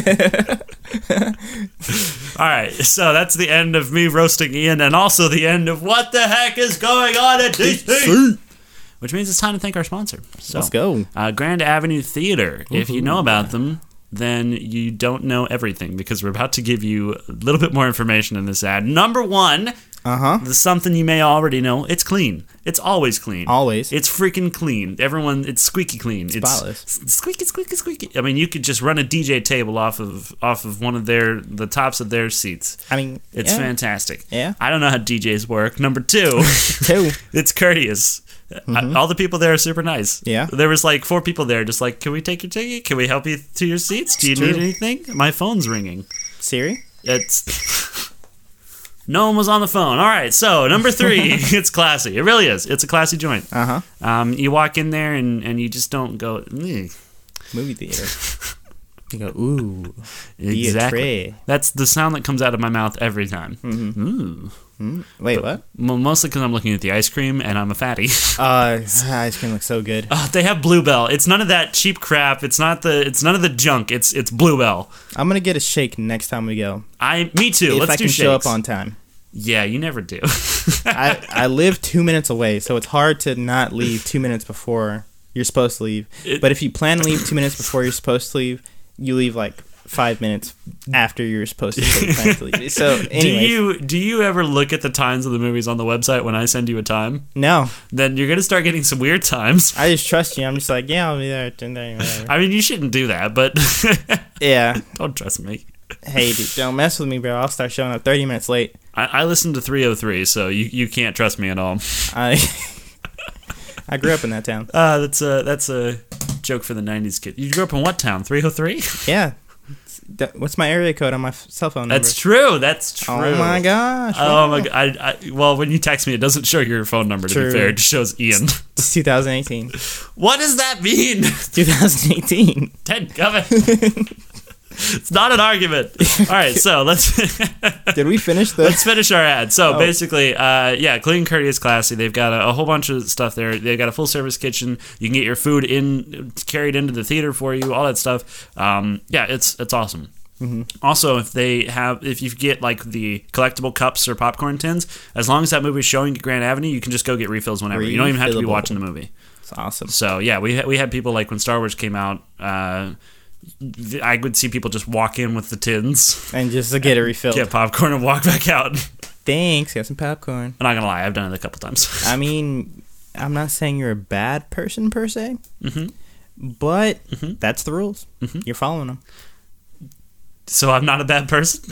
All right, so that's the end of me roasting Ian, and also the end of what the heck is going on at D C. Which means it's time to thank our sponsor. So, let's go. Uh, Grand Avenue Theater. Ooh, if you know about them, then you don't know everything because we're about to give you a little bit more information in this ad. Number one, Uh huh. There's something you may already know. It's clean. It's always clean. Always. It's freaking clean. Everyone, it's squeaky clean. Spotless. It's squeaky, squeaky, squeaky. I mean, you could just run a D J table off of off of one of their the tops of their seats. I mean, It's yeah. fantastic. Yeah. I don't know how D Js work. Number two, Two. it's courteous. I, all the people there are super nice. Yeah. There was like four people there, just like, can we take your ticket? Can we help you to your seats? Do you It's true. need anything? My phone's ringing. Siri? It's no one was on the phone. All right, so number three, it's classy. It really is. It's a classy joint. Uh huh. Um, you walk in there and, and you just don't go. "Ugh." Movie theater. You go, ooh. Exactly. Beatrice. That's the sound that comes out of my mouth every time. Mm-hmm. Ooh. Mm. Wait, what? Well, mostly because I'm looking at the ice cream and I'm a fatty. Uh, ice cream looks so good. Oh, they have Bluebell. It's none of that cheap crap. It's not the. It's none of the junk. It's it's Bluebell. I'm gonna get a shake next time we go. I me too. if Let's I do can shakes. show up on time. Yeah, you never do. I, I live two minutes away, so it's hard to not leave two minutes before you're supposed to leave. It- but if you plan to leave two minutes before you're supposed to leave, you leave like five minutes after you're supposed to leave. plan to leave. So, do anyways, you do you ever look at the times of the movies on the website when I send you a time? no, Then you're gonna start getting some weird times. I just trust you. I'm just like, yeah, I'll be there at ten thirty, whatever. I mean, you shouldn't do that, but Yeah. don't trust me. Hey, dude, don't mess with me, bro. I'll start showing up thirty minutes late. I, I listened to three oh three, so you, you can't trust me at all. I I grew up in that town. Uh, that's a that's a joke for the nineties kid. You grew up in what town? three oh three? Yeah. That- What's my area code on my f- cell phone number? That's true. That's true. Oh my gosh. Oh wow. my god! I, I, well, when you text me, it doesn't show your phone number. To True. be fair, it just shows Ian. It's two thousand eighteen. What does that mean? twenty eighteen. Ted, come It's not an argument. All right, so let's Did we finish let's this? finish our ad. So Oh. basically, uh, yeah, clean, courteous, classy. They've got a, a whole bunch of stuff there. They've got a full service kitchen. You can get your food in carried into the theater for you. All that stuff. Um, yeah, it's it's awesome. Mm-hmm. Also, if they have, if you get like the collectible cups or popcorn tins, as long as that movie is showing at Grand Avenue, you can just go get refills whenever. You don't even have to be Refillable. watching the movie. It's awesome. So yeah, we ha- we had people like when Star Wars came out. Uh, I would see people just walk in with the tins, And just to get it refilled. get popcorn, and walk back out. Thanks. Got some popcorn. I'm not gonna lie, I've done it a couple times. I mean, I'm not saying you're a bad person per se, hmm but Mhm. that's the rules. Mhm. You're following them. So I'm not a bad person.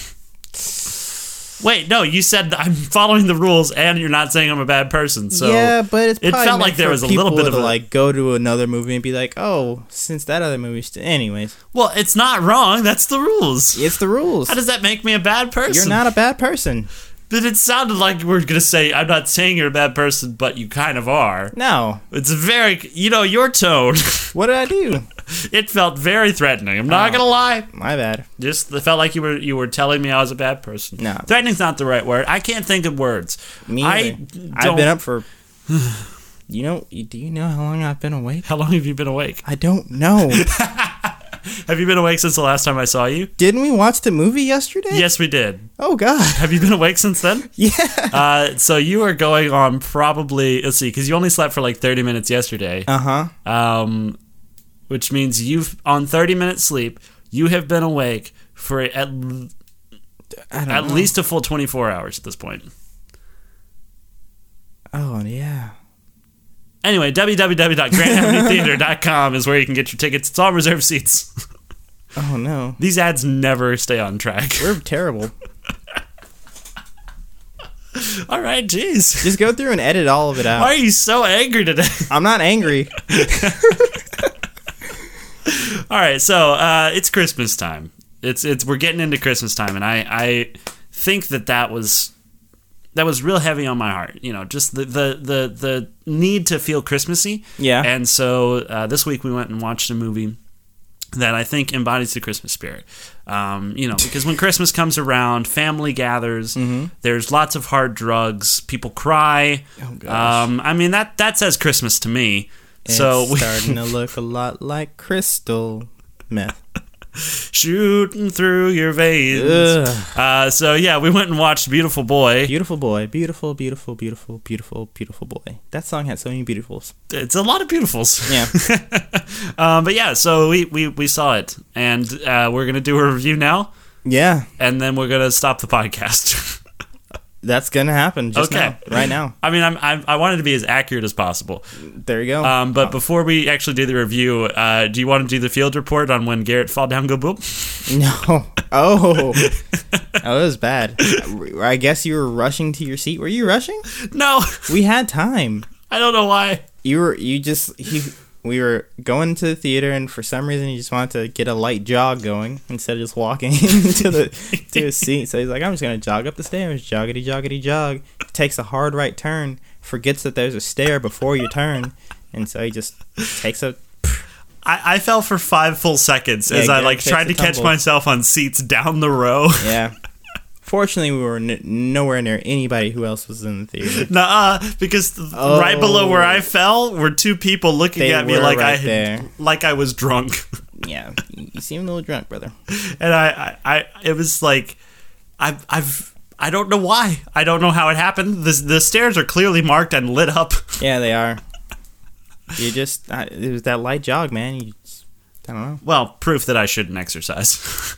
Wait, no, you said that I'm following the rules, and you're not saying I'm a bad person. So yeah, but it's it probably felt meant like there for was a little people bit of to a- like go to another movie and be like, oh, since that other movie. St-. Anyways, well, it's not wrong. That's the rules. it's the rules. How does that make me a bad person? You're not a bad person. But it sounded like we we're gonna say I'm not saying you're a bad person, but you kind of are. No. It's very, you know, your tone. What did I do? It felt very threatening. I'm not Oh. gonna lie. My bad. Just it felt like you were you were telling me I was a bad person. No. Threatening's not the right word. I can't think of words. Me I either. don't- I've been up for. You know? Do you know how long I've been awake? How long have you been awake? I don't know. Have you been awake since the last time I saw you? Didn't we watch the movie yesterday? Yes, we did. Oh God. Have you been awake since then? Yeah. Uh, so you are going on probably. Let's see, because you only slept for like thirty minutes yesterday. Uh huh. Um, which means you've on thirty minutes sleep. You have been awake for at I don't at know. least a full twenty-four hours at this point. Oh yeah. Anyway, w w w dot grand avenue theater dot com is where you can get your tickets. It's all reserved seats. Oh no. These ads never stay on track. We're terrible. All right, jeez. Just go through and edit all of it out. Why are you so angry today? I'm not angry. All right, so uh, it's Christmas time. It's it's we're getting into Christmas time, and I I think that that was that was real heavy on my heart. You know, just the the the, the need to feel Christmassy. Yeah. And so uh, this week we went and watched a movie that I think embodies the Christmas spirit. Um, you know, because when Christmas comes around, family gathers. Mm-hmm. There's lots of hard drugs. People cry. Oh, gosh. Um, I mean that that says Christmas to me. It's so we, starting to look a lot like crystal meth. shooting through your veins. Ugh. Uh, so yeah, we went and watched Beautiful Boy. Beautiful boy, beautiful, beautiful, beautiful, beautiful, beautiful boy. That song had so many beautifuls. It's a lot of beautifuls. Yeah. um, but yeah, so we, we, we saw it, and uh, we're gonna do a review now, Yeah. and then we're gonna stop the podcast. That's gonna happen just Okay. now, right now. I mean, I'm, I'm I wanted to be as accurate as possible. There you go. Um, but before we actually do the review, uh, do you want to do the field report on when Garrett fall down, go boop? No. Oh. Oh, it was bad. I guess you were rushing to your seat. Were you rushing? No, We had time. I don't know why. You were. You just. He, we were going to the theater, and for some reason, you just wanted to get a light jog going instead of just walking into the to his seat. So he's like, "I'm just gonna jog up the stairs, joggity joggity jog." Takes a hard right turn, forgets that there's a stair before you turn, and so he just takes a. I, I fell for five full seconds as Yeah, I like takes tried a to catch tumble. myself on seats down the row. Yeah. Fortunately, we were n- nowhere near anybody who else was in the theater. Nuh-uh, because th- Oh. right below where I fell were two people looking They at me were like I right had, there. like I was drunk, Yeah, you seem a little drunk, brother. and I, I, I it was like, I've, I've, I don't know why. I don't know how it happened. The the stairs are clearly marked and lit up. Yeah, they are. You just, I, it was that light jog, man. You just, I don't know. Well, proof that I shouldn't exercise.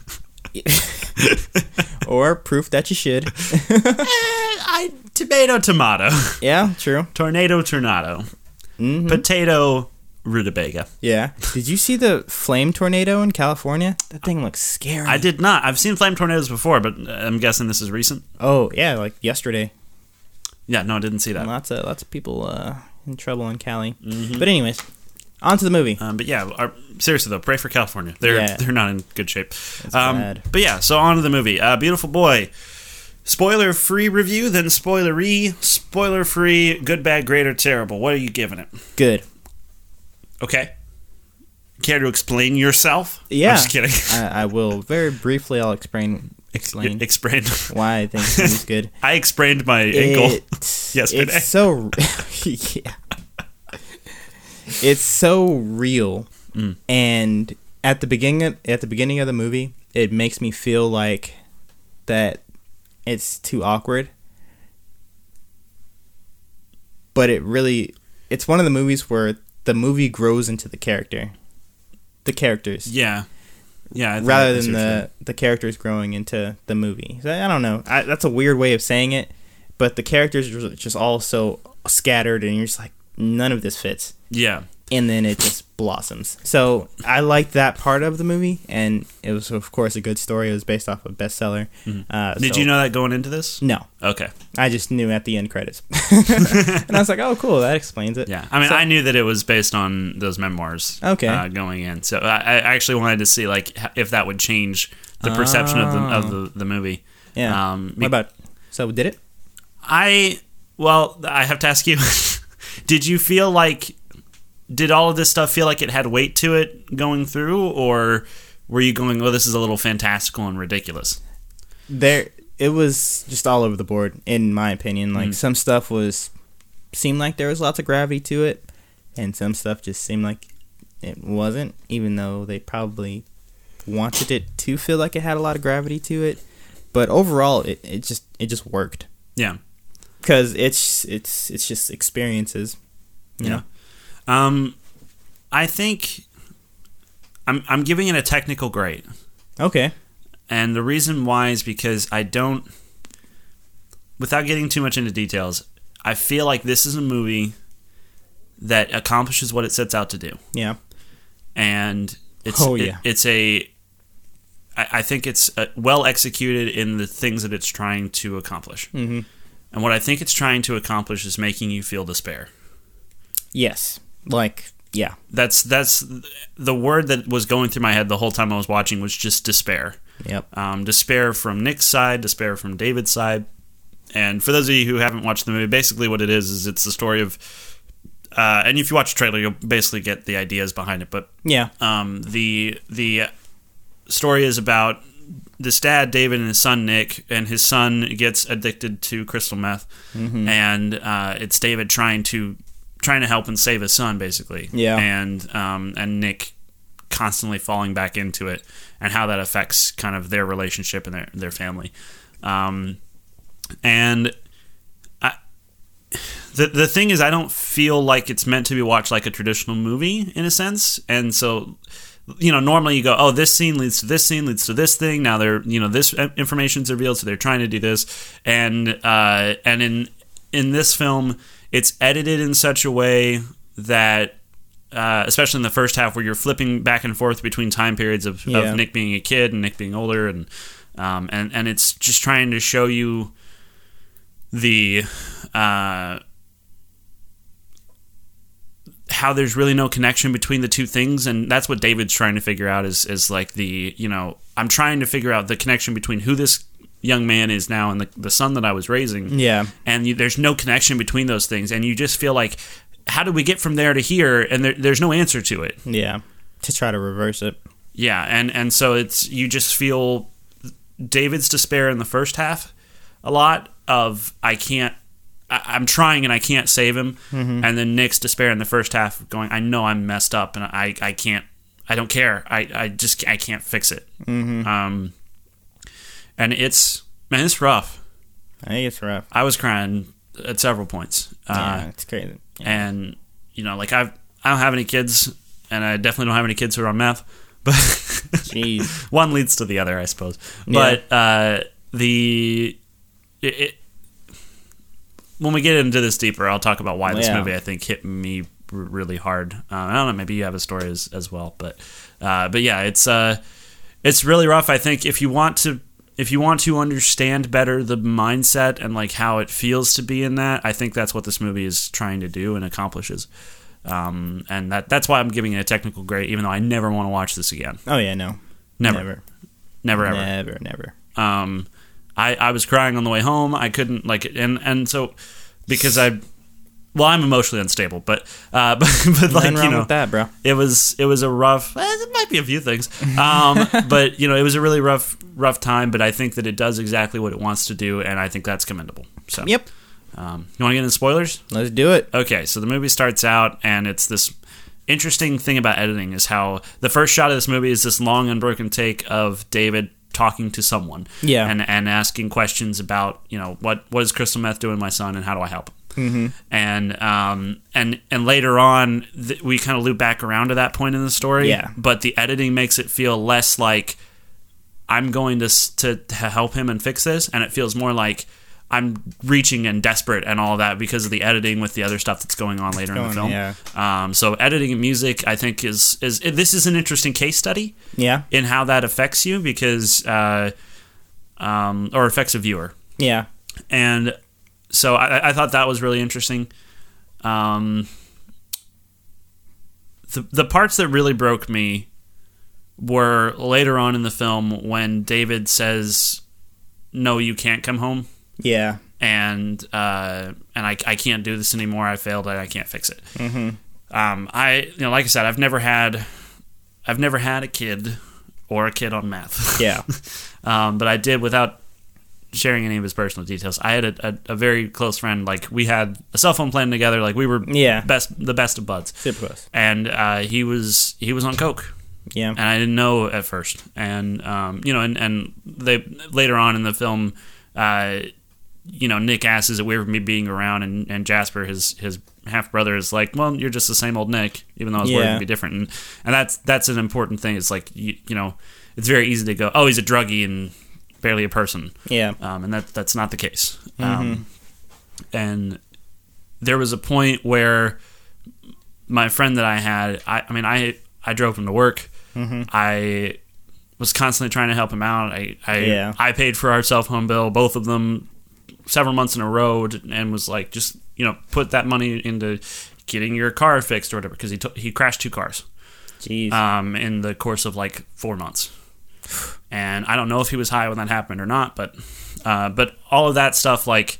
Or proof that you should. I tomato tomato, Yeah, true. tornado tornado, hmm potato rutabaga. Yeah. Did you see the flame tornado in California? That thing looks scary. I did not. I've seen flame tornadoes before, but I'm guessing this is recent. Oh yeah, like yesterday. Yeah, no, I didn't see that. Lots of lots of people uh, in trouble in Cali. Mhm. But anyways, on to the movie. Um, but yeah, our, seriously though, pray for California. They're Yeah. they're not in good shape. It's Um, bad. but yeah, so on to the movie. Uh, Beautiful Boy. Spoiler free review, then spoilery. Spoiler free. Good, bad, great, or terrible. What are you giving it? Good. Okay. Care to explain yourself? Yeah. I'm just kidding. I, I will very briefly. I'll explain explain Explain. why I think it was good. I explained my ankle. It- yesterday. It's so yeah. It's so real, Mm. and at the beginning at the beginning of the movie, it makes me feel like that it's too awkward. But it really, it's one of the movies where the movie grows into the character, the characters. Yeah. Yeah. I think Rather that's than for the sure. the characters growing into the movie. So, I don't know. I, that's a weird way of saying it, but the characters are just all so scattered, and you're just like, none of this fits. Yeah. And then it just blossoms. So I liked that part of the movie, and it was, of course, a good story. It was based off a bestseller. Mhm. Uh, Did so- you know that going into this? No. Okay. I just knew at the end credits. And I was like, oh, cool, that explains it. Yeah. I mean, So- I knew that it was based on those memoirs. Okay. Uh, going in, so I, I actually wanted to see like h- if that would change the perception of the of the, the movie. Yeah. Um, What about, so did it? I well, I have to ask you: did you feel like did all of this stuff feel like it had weight to it going through, or were you going, "Oh, this is a little fantastical and ridiculous"? There, it was just all over the board, in my opinion. Like, Mm. some stuff was, seemed like there was lots of gravity to it, and some stuff just seemed like it wasn't, even though they probably wanted it to feel like it had a lot of gravity to it. But overall, it, it just it just worked. Yeah. Because it's it's it's just experiences, you Yeah. know. Um, I think I'm I'm giving it a technical grade. Okay. And the reason why is because I don't, without getting too much into details, I feel like this is a movie that accomplishes what it sets out to do. Yeah. And it's, Oh, it- yeah. it's a, I, I think it's uh well executed in the things that it's trying to accomplish. Mm-hmm. And what I think it's trying to accomplish is making you feel despair. Yes. Like, yeah. That's, that's the word that was going through my head the whole time I was watching was just despair. Yep. Um, despair from Nick's side, despair from David's side. And for those of you who haven't watched the movie, basically what it is is it's the story of, uh, and if you watch the trailer, you'll basically get the ideas behind it. But Yeah. um, the the story is about this dad, David, and his son, Nick, and his son gets addicted to crystal meth, Mm-hmm. and uh, it's David trying to trying to help and save his son, basically. Yeah. And um, and Nick constantly falling back into it, and how that affects kind of their relationship and their their family. Um, and I, the the thing is, I don't feel like it's meant to be watched like a traditional movie in a sense, and so you know, normally you go, oh, this scene leads to this scene leads to this thing. Now they're, you know, this information's revealed, so they're trying to do this. And uh, and in in this film, it's edited in such a way that, uh, especially in the first half, where you're flipping back and forth between time periods of, Yeah. of Nick being a kid and Nick being older, and um, and and it's just trying to show you the uh, how there's really no connection between the two things, and that's what David's trying to figure out. Is is like the you know I'm trying to figure out the connection between who this young man is now and the the son that I was raising. Yeah, and you, there's no connection between those things, and you just feel like, how did we get from there to here? And there, there's no answer to it. yeah. To try to reverse it. Yeah, and and so it's you just feel David's despair in the first half a lot of I can't. I, I'm trying and I can't save him, Mm-hmm. and then Nick's despair in the first half, going, I know I'm messed up and I, I can't, I don't care, I, I just I can't fix it. Mm-hmm. Um, and it's man, it's rough. I think it's rough. I was crying at several points. Yeah, Uh, it's crazy. Yeah. and you know, like I've I don't have any kids, and I definitely don't have any kids who are on meth, but Jeez. one leads to the other, I suppose. Yeah. But uh, the it, it, when we get into this deeper, I'll talk about why this Yeah. movie I think hit me r- really hard. Uh, I don't know, maybe you have a story as, as well, but uh, but yeah, it's uh, it's really rough. I think if you want to if you want to understand better the mindset and like how it feels to be in that, I think that's what this movie is trying to do and accomplishes. Um, and that that's why I'm giving it a technical grade, even though I never want to watch this again. Oh yeah, no. Never, Never. never, ever. Never, never. Um, I, I was crying on the way home. I couldn't like, and and so because I, well, I'm emotionally unstable, but uh, but but like Nothing you wrong know, with that, bro. it was it was a rough. Well, it might be a few things, um, but you know, it was a really rough rough time. But I think that it does exactly what it wants to do, and I think that's commendable. So Yep. Um, you want to get into spoilers? Let's do it. Okay, so the movie starts out, and it's this interesting thing about editing is how the first shot of this movie is this long unbroken take of David talking to someone, Yeah. and and asking questions about, you know, what what is crystal meth doing to my son, and how do I help him? Mm-hmm. And um and and later on, th- we kind of loop back around to that point in the story. Yeah. But the editing makes it feel less like I'm going to s- to, to help him and fix this, and it feels more like I'm reaching and desperate and all that because of the editing with the other stuff that's going on later in the film. Going, yeah. Um, so editing and music, I think, is is this is an interesting case study Yeah. in how that affects you because, uh, um, or affects a viewer. Yeah. And so I, I thought that was really interesting. Um, the the parts that really broke me were later on in the film when David says, "No, you can't come home." Yeah. and uh, and I, I can't do this anymore. I failed. I, I can't fix it. Mm-hmm. Um, I you know, like I said, I've never had, I've never had a kid or a kid on meth. Yeah. um, but I did without sharing any of his personal details. I had a, a, a very close friend. Like we had a cell phone plan together. Like we were Yeah. best the best of buds. Super close. And uh, he was he was on coke. Yeah. And I didn't know at first. And um, you know, and, and they later on in the film. Uh, you know, Nick asks, is it weird for me being around? And, and Jasper, his his half brother, is like, well, you're just the same old Nick, even though I was worried Yeah. to be different. And and that's that's an important thing. It's like you, you know, it's very easy to go, oh, he's a druggie and barely a person. Yeah. Um, and that that's not the case. Mm-hmm. Um, and there was a point where my friend that I had, I, I mean, I I drove him to work. Mm-hmm. I was constantly trying to help him out. I I, Yeah. I paid for our cell phone bill, both of them, several months in a row, and was like, just you know, put that money into getting your car fixed or whatever, because he took he crashed two cars, Jeez. um, in the course of like four months, and I don't know if he was high when that happened or not, but uh, but all of that stuff, like,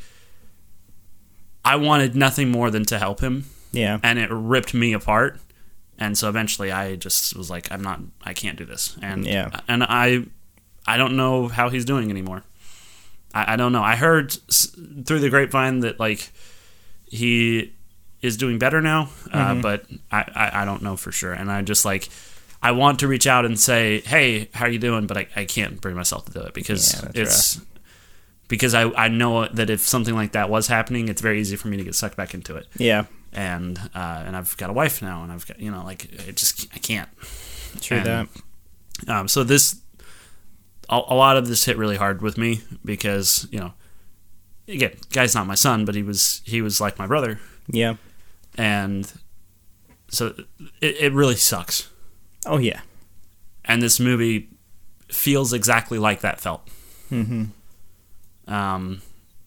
I wanted nothing more than to help him, yeah. and it ripped me apart. And so eventually I just was like, I'm not, I can't do this. And Yeah. and I I don't know how he's doing anymore. I, I don't know. I heard s- through the grapevine that, like, he is doing better now, uh, Mhm. but I, I, I don't know for sure. And I just, like, I want to reach out and say, hey, how are you doing? But I, I can't bring myself to do it because Yeah, that's it's, because I, I know that if something like that was happening, it's very easy for me to get sucked back into it. Yeah. And uh, and I've got a wife now, and I've got, you know, like, it just I can't. True and, that. Um, so this, a, a lot of this hit really hard with me because, you know, again, guy's not my son, but he was he was like my brother. Yeah. And so it, it really sucks. Oh, yeah. And this movie feels exactly like that felt. Mm-hmm. Um,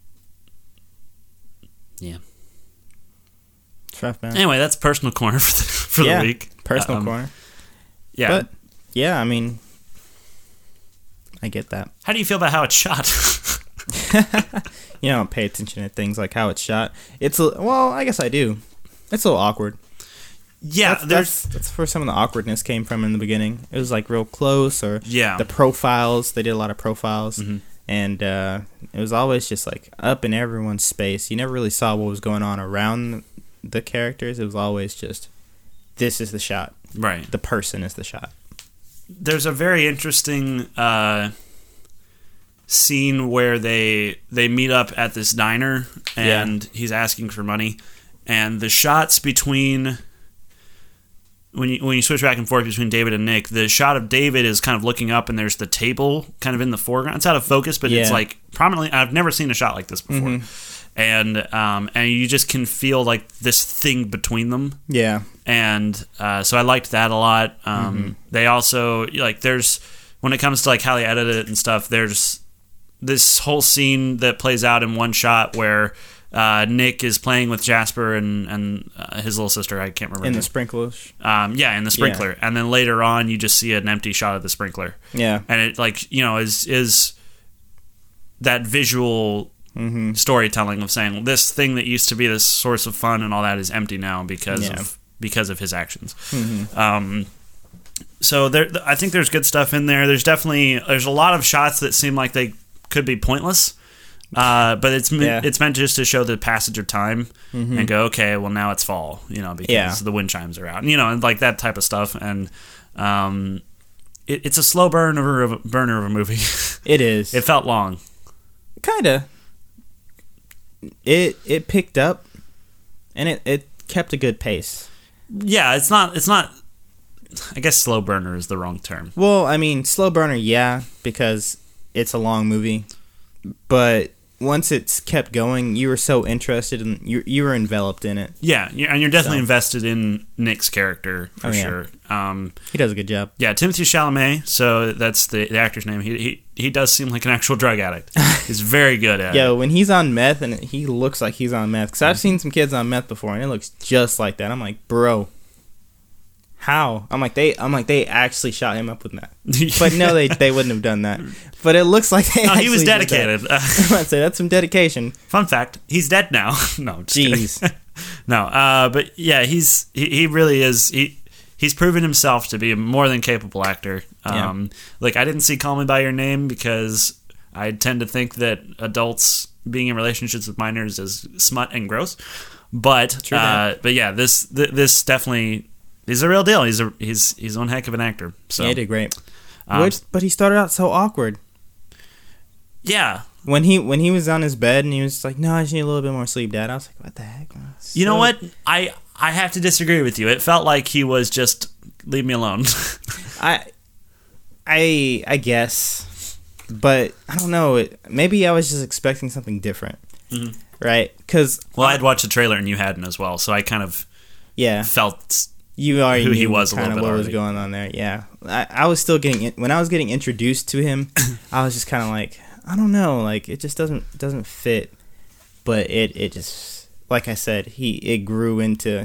yeah. It's rough, man. Anyway, that's personal corner for the, for yeah, the week. Personal um, corner. Yeah. But, yeah, I mean, I get that. How do you feel about how it's shot? You don't pay attention to things like how it's shot. It's a, well, I guess I do. It's a little awkward. Yeah, that's, there's that's, that's where some of the awkwardness came from in the beginning. It was like real close, or yeah. the profiles. They did a lot of profiles, Mm-hmm. and uh, it was always just like up in everyone's space. You never really saw what was going on around the characters. It was always just, this is the shot. Right. The person is the shot. There's a very interesting uh, scene where they they meet up at this diner, and yeah. he's asking for money, and the shots between. When you when you switch back and forth between David and Nick, the shot of David is kind of looking up, and there's the table kind of in the foreground. It's out of focus, but yeah. it's like prominently. I've never seen a shot like this before, mm-hmm. and um, and you just can feel like this thing between them. Yeah, and uh, so I liked that a lot. Um, mm-hmm. They also like there's when it comes to like how they edit it and stuff. There's this whole scene that plays out in one shot where. Uh, Nick is playing with Jasper and, and uh, his little sister. I can't remember. In the sprinklers. Um, yeah, in the sprinkler. Yeah. And then later on, you just see an empty shot of the sprinkler. Yeah. And it, like, you know, is is that visual mm-hmm. storytelling of saying, this thing that used to be this source of fun and all that is empty now because yeah. of because of his actions. Mm-hmm. Um, so there, I think there's good stuff in there. There's definitely, there's a lot of shots that seem like they could be pointless. Uh, but it's yeah. it's meant just to show the passage of time mm-hmm. and go, okay, well now it's fall, you know, because yeah. the wind chimes are out, you know, and like that type of stuff. And um, it, it's a slow burner of a, burner of a movie. It is. It felt long. Kinda. It it picked up, and it, it kept a good pace. Yeah, it's not it's not. I guess slow burner is the wrong term. Well, I mean, slow burner, yeah, because it's a long movie, but. Once it's kept going, you were so interested and you you were enveloped in it. Yeah, and you're definitely so. invested in Nick's character for oh, yeah. sure. Um, he does a good job. Yeah, Timothée Chalamet. So that's the, the actor's name. He, he he does seem like an actual drug addict. He's very good at Yo, it. Yo, when he's on meth and he looks like he's on meth, because I've seen some kids on meth before and it looks just like that. I'm like, bro. How? I'm like they. I'm like they actually shot him up with meth, but no, they they wouldn't have done that. But it looks like they. No, actually he was dedicated. Did that. I'd say that's some dedication. Fun fact: he's dead now. No, just jeez, no. Uh, but yeah, he's he, he really is. He he's proven himself to be a more than capable actor. Um, yeah. Like I didn't see Call Me by Your Name because I tend to think that adults being in relationships with minors is smut and gross. But uh, but yeah, this th- this definitely. He's a real deal. He's a he's he's one heck of an actor. So yeah, he did great. Um, Which, but he started out so awkward. Yeah. When he when he was on his bed and he was like, "No, I just need a little bit more sleep, Dad." I was like, "What the heck?" So, you know what? I I have to disagree with you. It felt like he was just leave me alone. I I I guess, but I don't know. It, maybe I was just expecting something different, mm-hmm. right? Because well, I'd watched the trailer and you hadn't as well, so I kind of yeah felt. You already who knew he was a kind little of bit what already. was going on there. Yeah, I, I was still getting in, when I was getting introduced to him. I was just kind of like, I don't know, like it just doesn't doesn't fit. But it it just like I said, he it grew into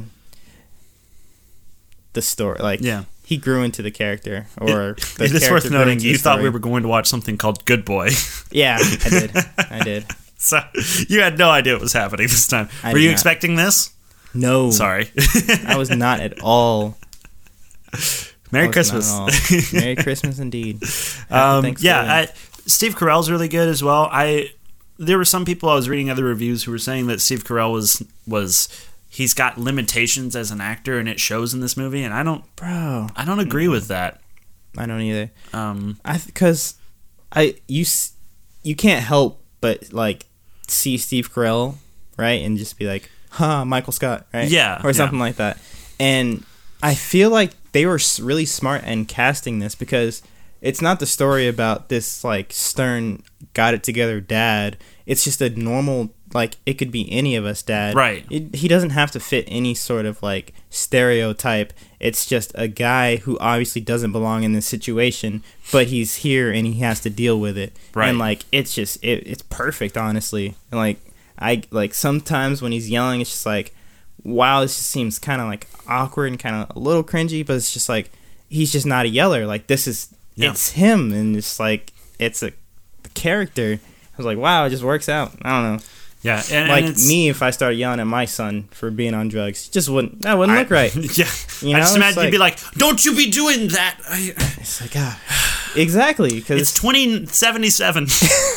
the story. Like yeah, he grew into the character. Or it, the it is character worth grew noting into you the thought story. we were going to watch something called Good Boy. Yeah, I did. I did. So you had no idea what was happening this time. I were you not. expecting this? No. Sorry. I was not at all. Merry Christmas. Merry Christmas indeed. Um, yeah, I, Steve Carell's really good as well. I there were some people I was reading other reviews who were saying that Steve Carell was was he's got limitations as an actor and it shows in this movie, and I don't, bro, I don't agree with that. I don't either. Um, I because I you you can't help but like see Steve Carell, right, and just be like, huh, Michael Scott, right? Yeah, or something yeah. like that. And I feel like they were really smart in casting this, because it's not the story about this like stern, got it together dad. It's just a normal, like, it could be any of us dad. Right. It, he doesn't have to fit any sort of like stereotype. It's just a guy who obviously doesn't belong in this situation, but he's here and he has to deal with it. Right. And like, it's just it, it's perfect, honestly. And like, I like sometimes when he's yelling, it's just like, wow, this just seems kind of like awkward and kind of a little cringy, but it's just like, he's just not a yeller. Like, this is, yeah. it's him, and it's like, it's a, a character. I was like, wow, it just works out. I don't know. Yeah, and, like and me, if I started yelling at my son for being on drugs, it just wouldn't that wouldn't I, look right. Yeah, you know? I just imagine like, you'd be like, "Don't you be doing that!" I, it's like, ah, exactly, because it's twenty seventy-seven.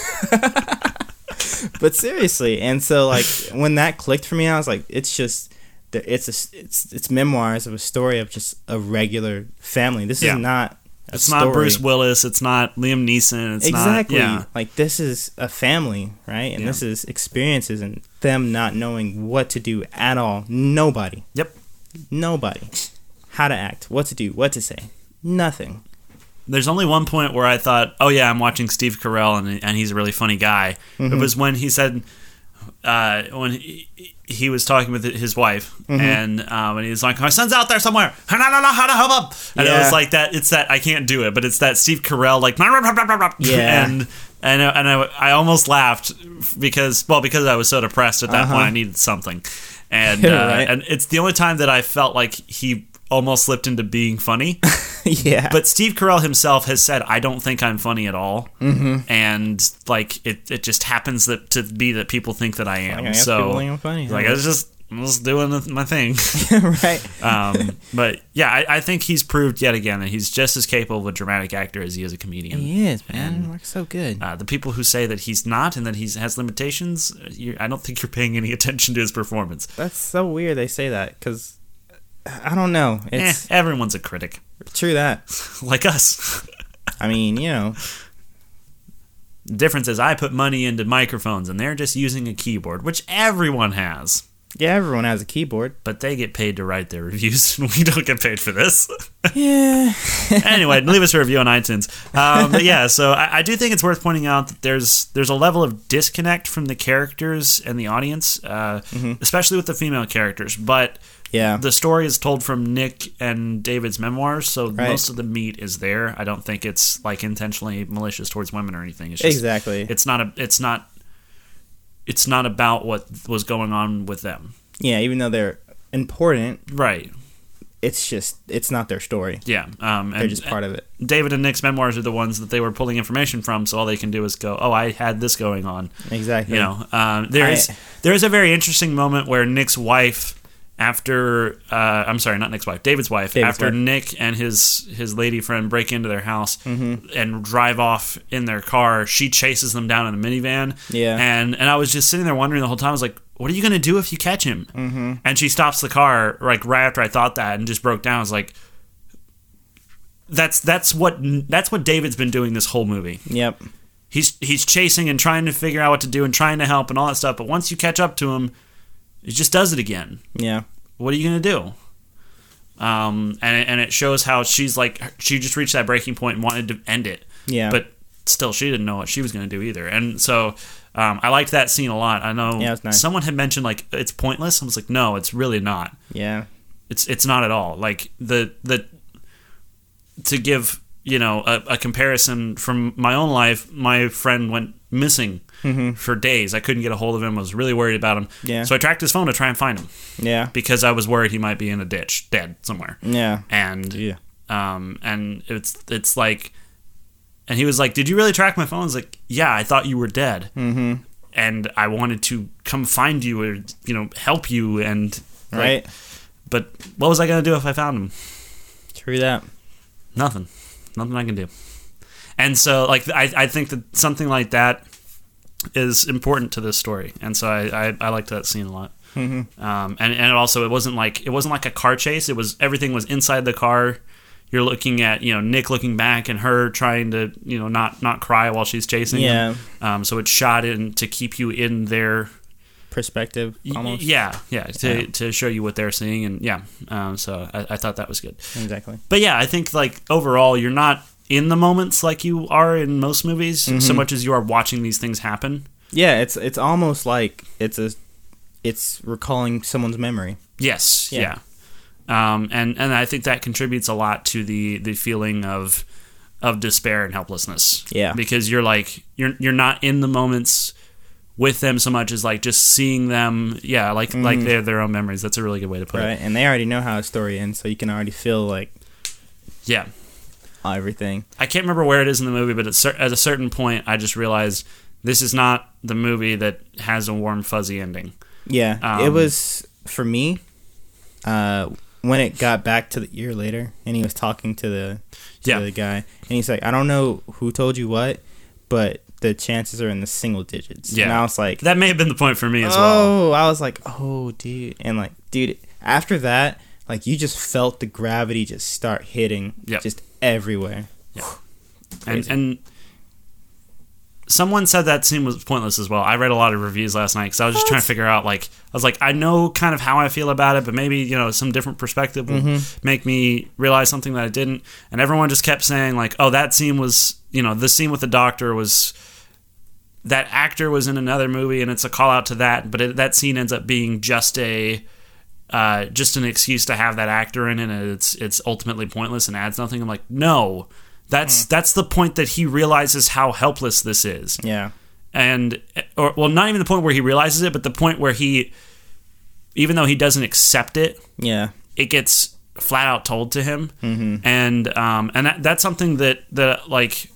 But seriously, and so like when that clicked for me, I was like, it's just, it's a, it's it's memoirs of a story of just a regular family. This yeah. is not. It's story. not Bruce Willis. It's not Liam Neeson. It's exactly. not, yeah. Like, this is a family, right? And yeah. this is experiences and them not knowing what to do at all. Nobody. Yep. Nobody. How to act, what to do, what to say. Nothing. There's only one point where I thought, oh, yeah, I'm watching Steve Carell, and and he's a really funny guy. Mm-hmm. It was when he said, uh, when he, he was talking with his wife, mm-hmm. and um, and he was like, my son's out there somewhere, and I don't know how to help him. And yeah. it was like that, it's that, I can't do it, but it's that Steve Carell, like, yeah. and and, and I, I almost laughed because, well, because I was so depressed at that uh-huh. point, I needed something. And, uh, right. and it's the only time that I felt like he almost slipped into being funny. Yeah. But Steve Carell himself has said, I don't think I'm funny at all. Mm-hmm. And, like, it, it just happens that to be that people think that I am. Like, I so, people think I'm funny. like, I was just, I was doing my thing. Right. um, but, yeah, I, I think he's proved yet again that he's just as capable of a dramatic actor as he is a comedian. He is, man. And, he works so good. Uh, the people who say that he's not and that he has limitations, you, I don't think you're paying any attention to his performance. That's so weird they say that, because I don't know. It's eh, everyone's a critic. True that. Like us. I mean, you know. The difference is I put money into microphones and they're just using a keyboard, which everyone has. Yeah, everyone has a keyboard. But they get paid to write their reviews, and we don't get paid for this. Yeah. Anyway, leave us a review on iTunes. Um, but yeah, so I, I do think it's worth pointing out that there's there's a level of disconnect from the characters and the audience, uh, mm-hmm. especially with the female characters. But yeah, the story is told from Nick and David's memoirs, so right. most of the meat is there. I don't think it's like intentionally malicious towards women or anything. It's just, exactly. It's not a. It's not. It's not about what was going on with them. Yeah, even though they're important, right? It's just it's not their story. Yeah, um, they're and, just part of it. David and Nick's memoirs are the ones that they were pulling information from, so all they can do is go, "Oh, I had this going on." Exactly. You know, um, there I, is there is a very interesting moment where Nick's wife, after uh, I'm sorry, not Nick's wife, David's wife, David's after wife. Nick and his his lady friend break into their house mm-hmm. and drive off in their car, she chases them down in a minivan. Yeah, and and I was just sitting there wondering the whole time. I was like, what are you going to do if you catch him? Mm-hmm. And she stops the car like right after I thought that and just broke down. I was like, that's that's what that's what David's been doing this whole movie. Yep. He's he's chasing and trying to figure out what to do and trying to help and all that stuff. But once you catch up to him, he just does it again. Yeah. What are you going to do? Um, and and it shows how she's like she just reached that breaking point and wanted to end it. Yeah. But still, she didn't know what she was going to do either. And so. Um, I liked that scene a lot. I know yeah, it was nice. Someone had mentioned like it's pointless. I was like, no, it's really not. Yeah, it's it's not at all. Like the the to give you know a, a comparison from my own life, my friend went missing mm-hmm. for days. I couldn't get a hold of him. I was really worried about him. Yeah. So I tracked his phone to try and find him. Yeah. Because I was worried he might be in a ditch, dead somewhere. Yeah. And yeah. Um and it's it's like. And he was like, did you really track my phone? I was like, yeah, I thought you were dead. Mm-hmm. And I wanted to come find you or, you know, help you. And right. Like, but what was I going to do if I found him? True that. Nothing. Nothing I can do. And so, like, I, I think that something like that is important to this story. And so I, I, I liked that scene a lot. Mm-hmm. Um, and, and also, it wasn't like it wasn't like a car chase. It was everything was inside the car. You're looking at, you know, Nick looking back and her trying to, you know, not, not cry while she's chasing yeah. him. Um, so it's shot in to keep you in their perspective almost. Yeah, yeah, to Yeah. to show you what they're seeing, and yeah, um, so I, I thought that was good. Exactly. But yeah, I think like overall, you're not in the moments like you are in most movies, Mm-hmm. so much as you are watching these things happen. Yeah, it's it's almost like it's a it's recalling someone's memory. Yes, yeah, Yeah. Um, and and I think that contributes a lot to the the feeling of of despair and helplessness. Yeah. because you're like you're you're not in the moments with them so much as like just seeing them. Yeah, like Mm-hmm. like they're their own memories. That's a really good way to put Right, it. and they already know how a story ends, so you can already feel like Yeah. everything. I can't remember where it is in the movie, but at, cer- at a certain point, I just realized this is not the movie that has a warm, fuzzy ending. Yeah, Um, it was for me. Uh, when it got back to the year later, and he was talking to the to Yeah. the guy, and he's like, "I don't know who told you what, but the chances are in the single digits." Yeah. And I was like, That may have been the point for me as well. "Oh," I was like, "Oh, dude," and like, dude, after that, like, you just felt the gravity just start hitting, Yep. just everywhere. And Crazy. and someone said that scene was pointless as well. I read a lot of reviews last night because I was just trying to figure out, like, I was like, I know kind of how I feel about it, but maybe, you know, some different perspective will Mm-hmm. make me realize something that I didn't. And everyone just kept saying, like, oh, that scene was, you know, the scene with the doctor was, that actor was in another movie, and it's a call out to that, but it, that scene ends up being just a, uh, just an excuse to have that actor in it, and it's it's ultimately pointless and adds nothing. I'm like, no. That's that's the point that he realizes how helpless this is. Yeah, And or well, not even the point where he realizes it, but the point where he, even though he doesn't accept it, yeah, it gets flat out told to him. mm-hmm. And um and that, that's something that that like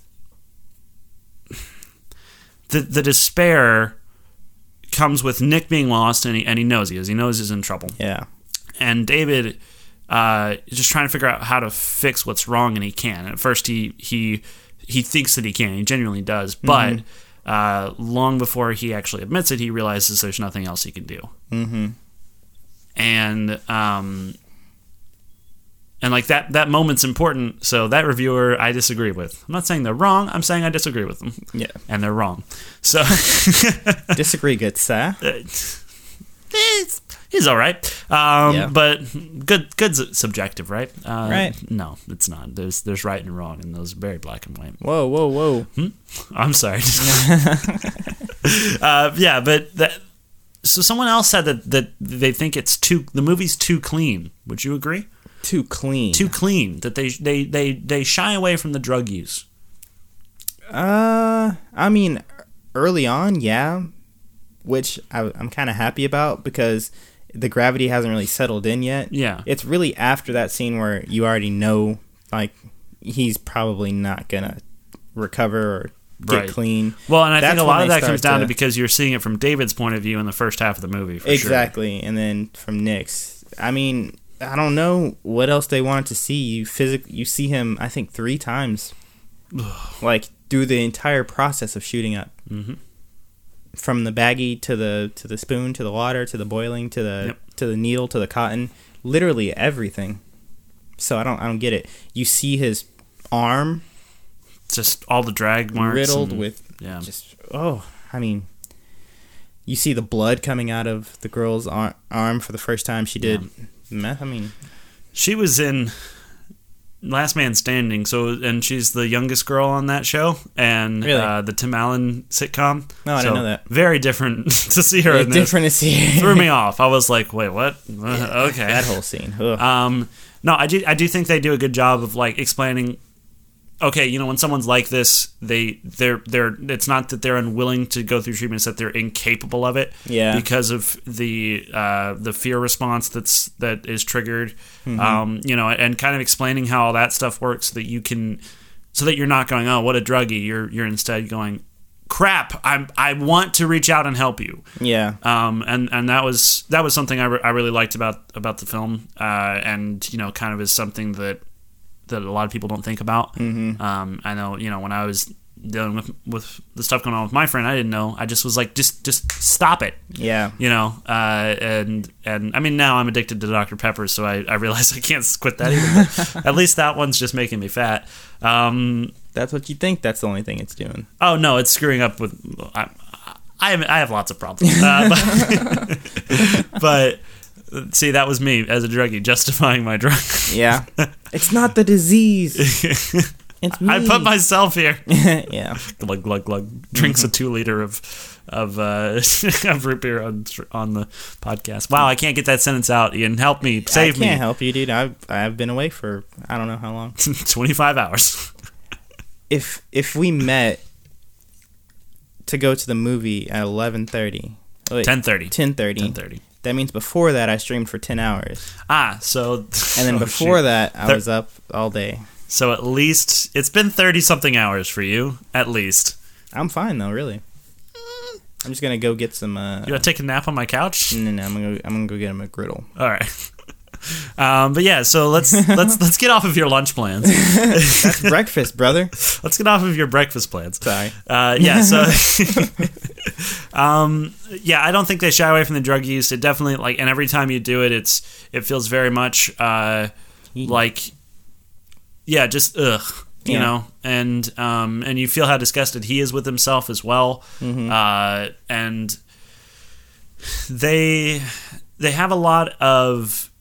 the the despair comes with Nick being lost, and he and he knows he is. He knows he's in trouble. yeah, And David uh, is just trying to figure out how to fix what's wrong, and he can. At first, he he he thinks that he can. He genuinely does, but uh, long before he actually admits it, he realizes there's nothing else he can do. mm-hmm. And um, and like that that moment's important. So that reviewer, I disagree with. I'm not saying they're wrong. I'm saying I disagree with them, Yeah. and they're wrong. So. Disagree, good sir. It's, he's all right, um, Yeah. but good. Good's subjective, right? Uh, Right. No, it's not. There's there's right and wrong, and those are very black and white. Whoa, whoa, whoa. I'm sorry. uh, yeah, but that. So someone else said that that they think it's too. The movie's too clean. Would you agree? Too clean. Too clean. That they they they they shy away from the drug use. Uh, I mean, early on, yeah, which I, I'm kind of happy about because the gravity hasn't really settled in yet. Yeah. It's really after that scene where you already know, like, he's probably not gonna recover or get Right. clean. Well, and I That's think a when lot of they that comes start down to to- because you're seeing it from David's point of view in the first half of the movie. For Exactly, and then from Nick's. I mean, I don't know what else they wanted to see. You physic, you see him, I think, three times, like through the entire process of shooting up. Mm-hmm. From the baggie to the to the spoon to the water to the boiling to the Yep. to the needle to the cotton, literally everything. So I don't I don't get it. You see his arm Just all the drag marks, riddled and- with yeah. just oh, I mean, you see the blood coming out of the girl's ar- arm for the first time she did meth. I mean, She was in Last Man Standing, so and she's the youngest girl on that show, and Really? uh, the Tim Allen sitcom. No, I so didn't know that. Very different to see her it's in this. different to see. Threw me off. I was like, wait, what? Uh, okay. That whole scene. Ugh. Um, no, I do. I do think they do a good job of like explaining. Okay, you know, when someone's like this, they they're they're. It's not that they're unwilling to go through treatment; it's that they're incapable of it. Yeah. Because of the uh, the fear response that's that is triggered. Mm-hmm. Um, you know, and kind of explaining how all that stuff works, so that you can, so that you're not going, oh, what a druggie. You're you're instead going, crap. I I want to reach out and help you. Yeah. Um, and, and that was that was something I, re- I really liked about about the film, uh, and you know, kind of is something that that a lot of people don't think about. Mm-hmm. Um, I know, you know, when I was dealing with with the stuff going on with my friend, I didn't know. I just was like, just just stop it, Yeah. you know. Uh, and and I mean, now I'm addicted to Doctor Pepper, so I, I realize I can't quit that either. But at least that one's just making me fat. Um, That's what you think. That's the only thing it's doing. oh no, it's screwing up with. I, I have I have lots of problems. Uh, but, but see, that was me as a druggie justifying my drug. Yeah, it's not the disease. It's me. I put myself here. Yeah. Glug glug glug. Drinks a two liter of of uh, of root beer on on the podcast. Wow, I can't get that sentence out. Ian, help me, save me. I can't me. help you, dude. I've I've been away for I don't know how long. twenty-five hours. If if we met to go to the movie at eleven thirty, ten thirty, ten thirty, ten thirty. That means before that I streamed for ten hours. Ah, so and then oh, before shoot. that I Thir- was up all day. So at least it's been thirty-something hours for you, at least. I'm fine, though, really. I'm just going to go get some... Uh, you want to take a nap on my couch? No, no, I'm going to I'm gonna go get him a griddle. All right. Um, but yeah, so let's let's let's get off of your lunch plans. That's breakfast, brother. Let's get off of your breakfast plans. Sorry. Uh, yeah, so... um, yeah, I don't think they shy away from the drug use. It definitely, like, and every time you do it, it's it feels very much uh, like... Yeah, just ugh, you yeah. know, and um, and you feel how disgusted he is with himself as well, mm-hmm. uh, and they they have a lot of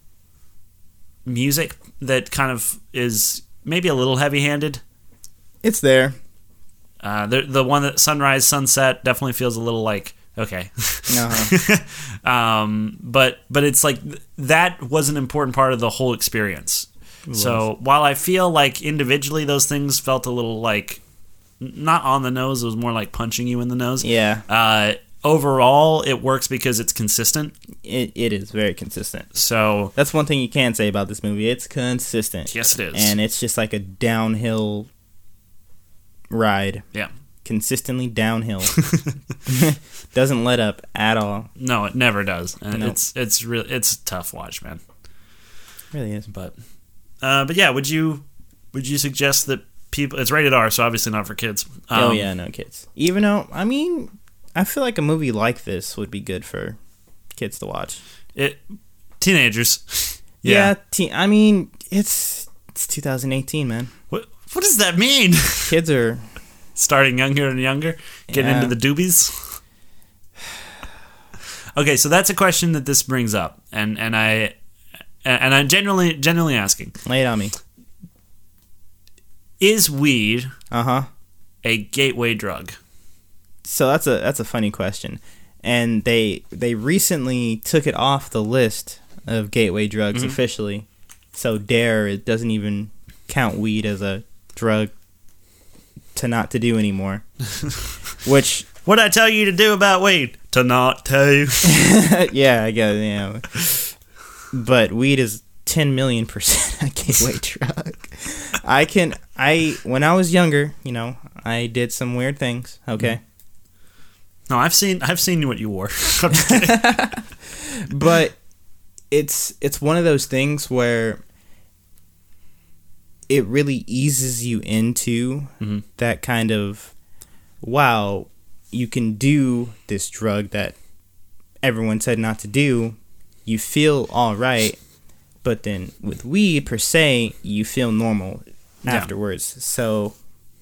music that kind of is maybe a little heavy-handed. It's there. Uh, the the one that Sunrise Sunset definitely feels a little like okay, uh-huh. um, but but it's like th- that was an important part of the whole experience. So while I feel like individually those things felt a little like not on the nose, it was more like punching you in the nose. Yeah. Uh, overall, it works because it's consistent. It it is very consistent. So that's one thing you can say about this movie. It's consistent. Yes, it is. And it's just like a downhill ride. Yeah. Consistently downhill. Doesn't let up at all. No, it never does. And nope. it's it's really it's a tough watch, man. It really is. But. Uh, but yeah, would you would you suggest that people? It's rated R, so obviously not for kids. Um, oh yeah, no kids. Even though I mean, I feel like a movie like this would be good for kids to watch. It teenagers. yeah, yeah teen, I mean it's it's two thousand eighteen, man. What what does that mean? Kids are starting younger and younger, getting yeah. into the doobies. Okay, so that's a question that this brings up, and and I. And I'm genuinely, genuinely asking. Lay it on me. Is weed uh-huh. a gateway drug? So that's a that's a funny question. And they they recently took it off the list of gateway drugs mm-hmm. officially. So DARE, it doesn't even count weed as a drug to not to do anymore. Which... What'd I tell you to do about weed? To not tell you. Yeah, I guess, yeah. But weed is ten million percent a gateway drug. I can, I, when I was younger, you know, I did some weird things, okay? No, I've seen, I've seen what you wore. I'm just kidding. But it's, it's one of those things where it really eases you into mm-hmm. that kind of, wow, you can do this drug that everyone said not to do. You feel all right, but then with weed per se, you feel normal yeah. afterwards. So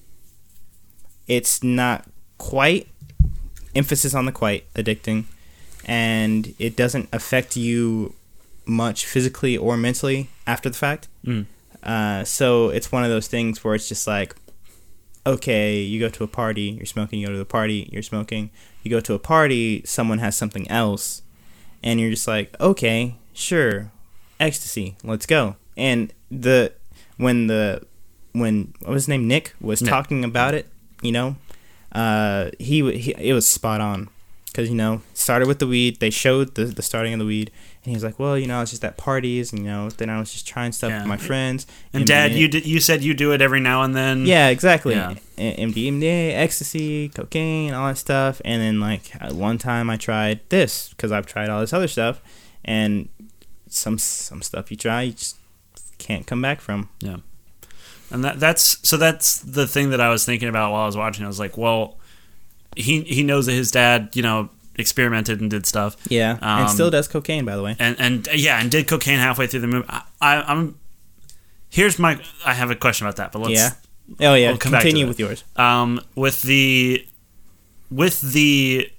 it's not quite, emphasis on the quite, addicting, and it doesn't affect you much physically or mentally after the fact. Mm. Uh, so it's one of those things where it's just like, okay, you go to a party, you're smoking, you go to the party, you're smoking. You go to a party, someone has something else. And you're just like, okay, sure, ecstasy, let's go. And the when the when what was his name, Nick was Nick. talking about it, you know, uh, he, he it was spot on because you know started with the weed. They showed the the starting of the weed, and he was like, well, you know, it's just at parties, and you know, then I was just trying stuff yeah. with my friends. And M D M A. Dad, you did, you said you do it every now and then. Yeah, exactly. Yeah. M D M A, ecstasy, cocaine, all that stuff. And then, like, one time I tried this because I've tried all this other stuff. And some some stuff you try, you just can't come back from. Yeah. And that that's so that's the thing that I was thinking about while I was watching. I was like, well, he he knows that his dad, you know, experimented and did stuff. Yeah, um, and still does cocaine, by the way. And and yeah, and did cocaine halfway through the movie. I, I, I'm here's my I have a question about that, but let's. Yeah. Oh yeah. We'll come Continue back with yours. Um, with the with the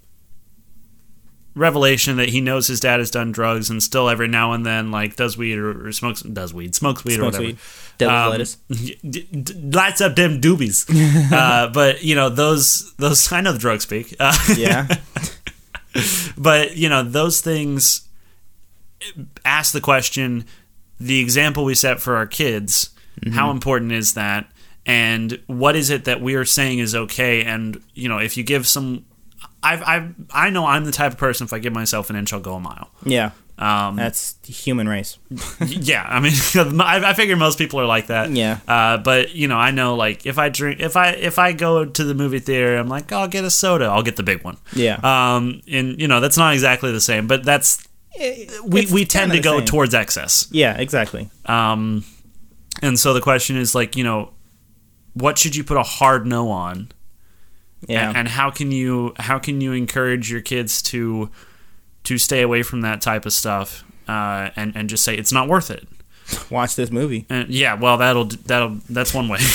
revelation that he knows his dad has done drugs and still every now and then like does weed or, or smokes does weed smokes weed Smokes or whatever weed. Devil's um, lettuce. d- d- lights up them doobies. uh, but you know those those I know the drug speak. Uh, Yeah. But you know those things ask the question: the example we set for our kids, mm-hmm. how important is that? And what is it that we are saying is okay? And you know, if you give some, I've, I've, I know I'm the type of person. If I give myself an inch, I'll go a mile. Yeah, um, that's the human race. Yeah, I mean, I, I figure most people are like that. Yeah, uh, but you know, I know like if I drink, if I if I go to the movie theater, I'm like, oh, I'll get a soda. I'll get the big one. Yeah, um, and you know, that's not exactly the same, but that's we it's we tend to go same. towards excess. Yeah, exactly. Um, and so the question is like, you know, what should you put a hard no on? Yeah. And, and how can you how can you encourage your kids to to stay away from that type of stuff uh, and and just say it's not worth it? Watch this movie. And yeah, well that'll that'll that's one way.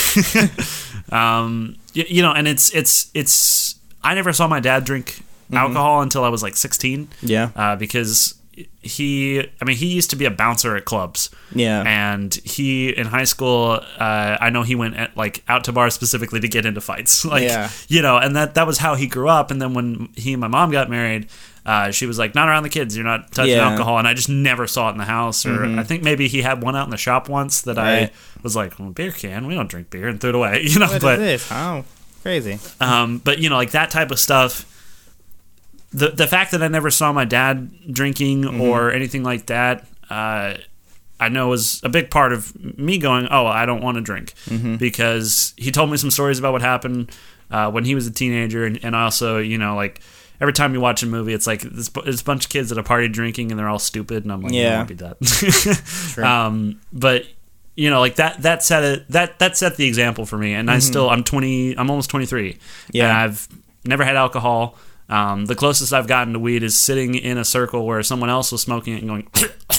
um, you, you know, and it's it's it's I never saw my dad drink mm-hmm. alcohol until I was like sixteen. Yeah, uh, because. He, I mean, he used to be a bouncer at clubs. Yeah. And he, in high school, uh, I know he went at, like out to bars specifically to get into fights. Like, yeah. you know, and that, that was how he grew up. And then when he and my mom got married, uh, she was like, not around the kids. You're not touching yeah. alcohol. And I just never saw it in the house. Or mm-hmm. I think maybe he had one out in the shop once that right. I was like, well, beer can. We don't drink beer, and threw it away. You know, what but, is this? Oh, crazy. Um, but, you know, like that type of stuff. The the fact that I never saw my dad drinking mm-hmm. or anything like that, uh, I know was a big part of me going, oh, I don't want to drink. Mm-hmm. Because he told me some stories about what happened uh, when he was a teenager. And, and also, you know, like every time you watch a movie, it's like this, there's a bunch of kids at a party drinking and they're all stupid. And I'm like, yeah. I don't want to be that. Sure. um, but, you know, like that that set a, that that set the example for me. And mm-hmm. I still, I'm twenty, I'm almost twenty-three. Yeah. And I've never had alcohol. Um, the closest I've gotten to weed is sitting in a circle where someone else was smoking it and going.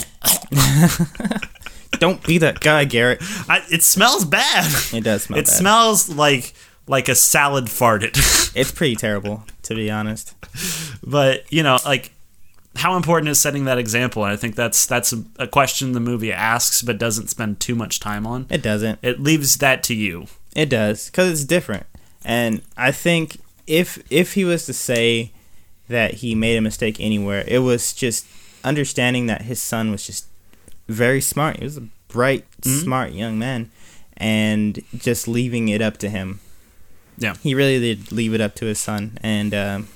Don't be that guy, Garrett. I, it smells bad. It does smell. It bad. smells like like a salad farted. It's pretty terrible, to be honest. But you know, like, how important is setting that example? And I think that's that's a, a question the movie asks, but doesn't spend too much time on. It doesn't. It leaves that to you. It does, because it's different, and I think. If if he was to say that he made a mistake anywhere, it was just understanding that his son was just very smart. He was a bright, mm-hmm. smart young man, and just leaving it up to him. Yeah, he really did leave it up to his son, and um,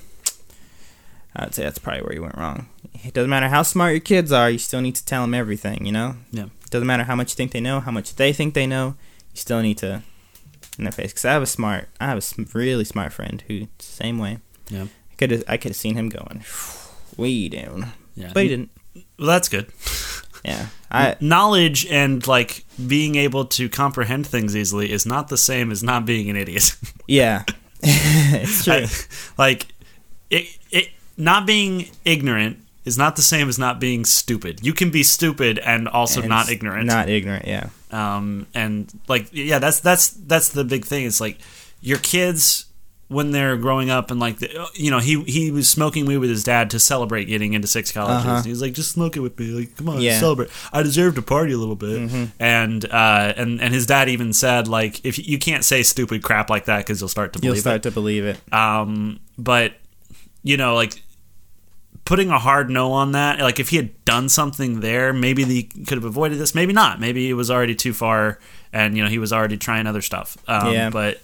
I'd say that's probably where he went wrong. It doesn't matter how smart your kids are, you still need to tell them everything. You know. Yeah. It doesn't matter how much you think they know, how much they think they know. You still need to. In their face, because I have a smart, I have a really smart friend who same way. Yeah, I could have, I could have seen him going way down. Yeah, but he didn't. Well, that's good. Yeah, I knowledge and like being able to comprehend things easily is not the same as not being an idiot. Yeah, it's true. I, like it, it, not being ignorant is not the same as not being stupid. You can be stupid and also and not ignorant. Not ignorant, yeah. Um, and like, yeah, that's that's that's the big thing. It's like your kids when they're growing up and like, the, you know, he he was smoking weed with his dad to celebrate getting into six colleges. Uh-huh. He's like, just smoke it with me, like, come on, yeah. celebrate. I deserve to party a little bit. Mm-hmm. And uh, and and his dad even said like, if you can't say stupid crap like that because you'll start to believe you'll start it. to believe it. Um, but you know, like. Putting a hard no on that, like if he had done something there, maybe he could have avoided this. Maybe not. Maybe it was already too far, and you know he was already trying other stuff. Um, yeah. But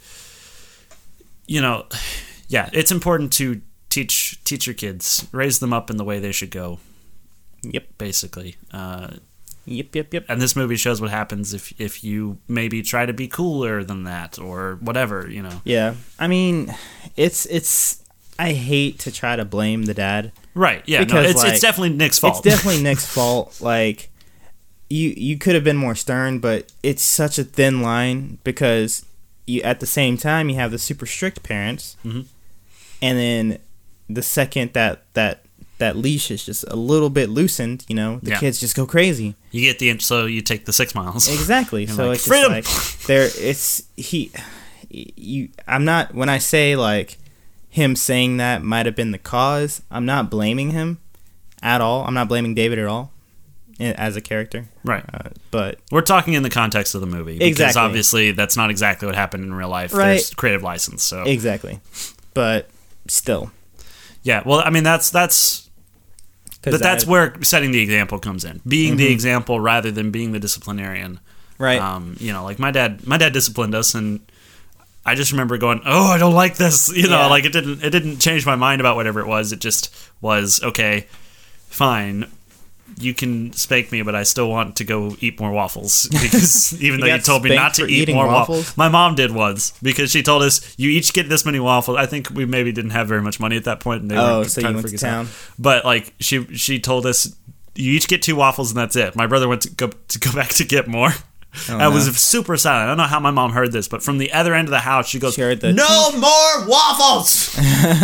you know, yeah, it's important to teach teach your kids, raise them up in the way they should go. Yep. Basically. Uh, yep. Yep. Yep. And this movie shows what happens if if you maybe try to be cooler than that or whatever. You know. Yeah. I mean, it's it's. I hate to try to blame the dad. Right, yeah, because, no, it's like, it's definitely Nick's fault. It's definitely Nick's fault. Like, you you could have been more stern, but it's such a thin line because you at the same time you have the super strict parents, mm-hmm. and then the second that that that leash is just a little bit loosened, you know, the yeah. kids just go crazy. You get the inch, so you take the six miles. Exactly. So like, it's freedom. Just like there. It's he. You. I'm not when I say like. him saying that might have been the cause. I'm not blaming him at all. I'm not blaming David at all as a character. Right. Uh, but we're talking in the context of the movie. Because exactly. obviously that's not exactly what happened in real life. Right. There's creative license. So exactly. But still. Yeah. Well, I mean, that's that's but that's I, where setting the example comes in. Being mm-hmm. the example rather than being the disciplinarian. Right. Um, you know, like my dad my dad disciplined us, and I just remember going, "Oh, I don't like this." You know, yeah. like it didn't it didn't change my mind about whatever it was. It just was, okay, fine. You can spank me, but I still want to go eat more waffles, because even though you told me not to eat more waffles. waffles, my mom did once, because she told us you each get this many waffles. I think we maybe didn't have very much money at that point, and they oh, were so trying you to went figure to town. Out. But like she she told us you each get two waffles and that's it. My brother went to go to go back to get more. Oh, I no. was super silent. I don't know how my mom heard this, but from the other end of the house, she goes, she heard the "No kink. More waffles."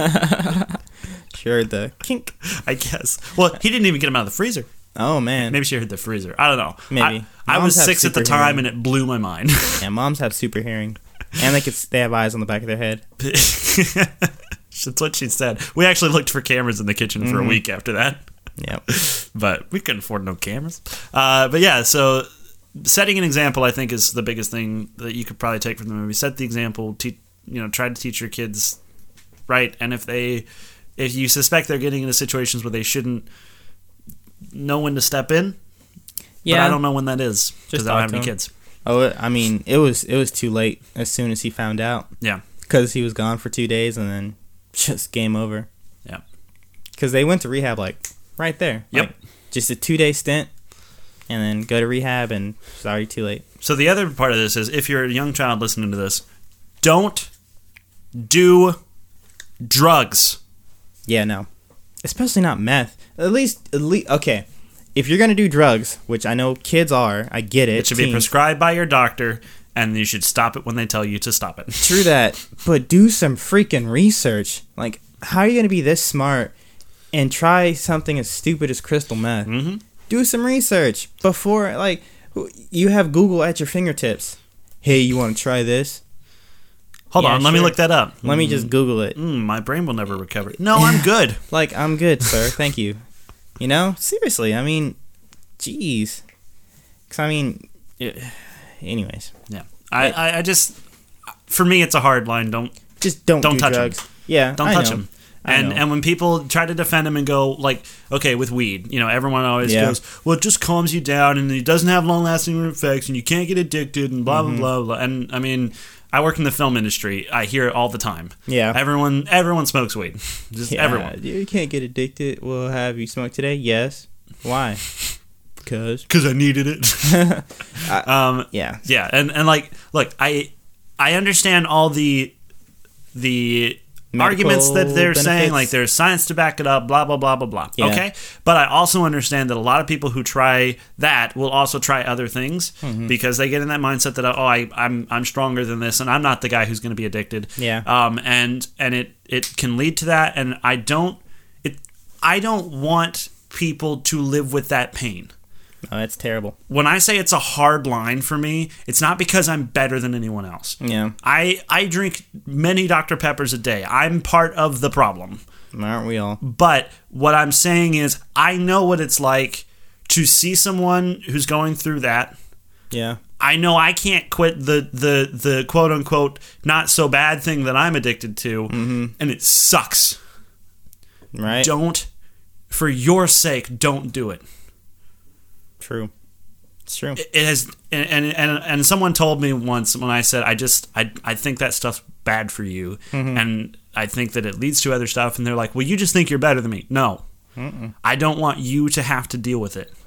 She heard the kink. I guess. Well, he didn't even get them out of the freezer. Oh, man. Maybe she heard the freezer. I don't know. Maybe. I, I was six at the time, hearing. And it blew my mind. Yeah, moms have super hearing. And they, could, they have eyes on the back of their head. That's what she said. We actually looked for cameras in the kitchen mm-hmm. for a week after that. Yep. But we couldn't afford no cameras. Uh, but yeah, so setting an example, I think, is the biggest thing that you could probably take from the movie. Set the example. Te- you know, try to teach your kids right. And if they, if you suspect they're getting into situations where they shouldn't, know when to step in. Yeah, but I don't know when that is because I don't have any kids. Oh, I mean, it was it was too late as soon as he found out. Yeah, because he was gone for two days and then just game over. Yeah, because they went to rehab like right there. Yep, like, just a two day stint, and then go to rehab, and it's already too late. So the other part of this is, if you're a young child listening to this, don't do drugs. Yeah, no. Especially not meth. At least, at least, okay. If you're gonna do drugs, which I know kids are, I get it. It should teens. be prescribed by your doctor, and you should stop it when they tell you to stop it. True that, but do some freaking research. Like, how are you gonna be this smart and try something as stupid as crystal meth? Mm-hmm. Do some research before, like, you have Google at your fingertips. Hey, you want to try this? Hold yeah, on, sure. Let me look that up. Let mm. me just Google it. Mm, my brain will never recover. No, I'm good. Like, I'm good, sir. Thank you. You know? Seriously, I mean, jeez. Because, I mean, it, anyways. Yeah. I, I, I just, for me, it's a hard line. Don't Just don't, don't do touch drugs. Them. Yeah, Don't I touch know. them. And and when people try to defend him and go, like, okay, with weed, you know, everyone always yeah. goes, well, it just calms you down and it doesn't have long-lasting effects and you can't get addicted and blah, mm-hmm. blah, blah, blah. And, I mean, I work in the film industry. I hear it all the time. Yeah. Everyone everyone smokes weed. Just yeah, everyone. You can't get addicted. Well, have you smoked today? Yes. Why? Because. Because I needed it. I, um, yeah. Yeah. And, and, like, look, I I understand all the the... Medical arguments that they're benefits. Saying, like there's science to back it up, blah, blah, blah, blah, blah. Yeah. Okay? But I also understand that a lot of people who try that will also try other things mm-hmm. because they get in that mindset that, oh, I, I'm I'm stronger than this and I'm not the guy who's going to be addicted. Yeah. Um, and and it, it can lead to that. And I don't, it, I don't want people to live with that pain. Oh, that's terrible. When I say it's a hard line for me, it's not because I'm better than anyone else. Yeah. I, I drink many Doctor Peppers a day. I'm part of the problem. Aren't we all? But what I'm saying is I know what it's like to see someone who's going through that. Yeah. I know I can't quit the, the, the quote-unquote not so bad thing that I'm addicted to, mm-hmm. and it sucks. Right. Don't, for your sake, don't do it. True. It's true. It, it has, and, and and and someone told me once when I said, I just, I I think that stuff's bad for you, mm-hmm. and I think that it leads to other stuff, and they're like, well, you just think you're better than me. No. Mm-mm. I don't want you to have to deal with it.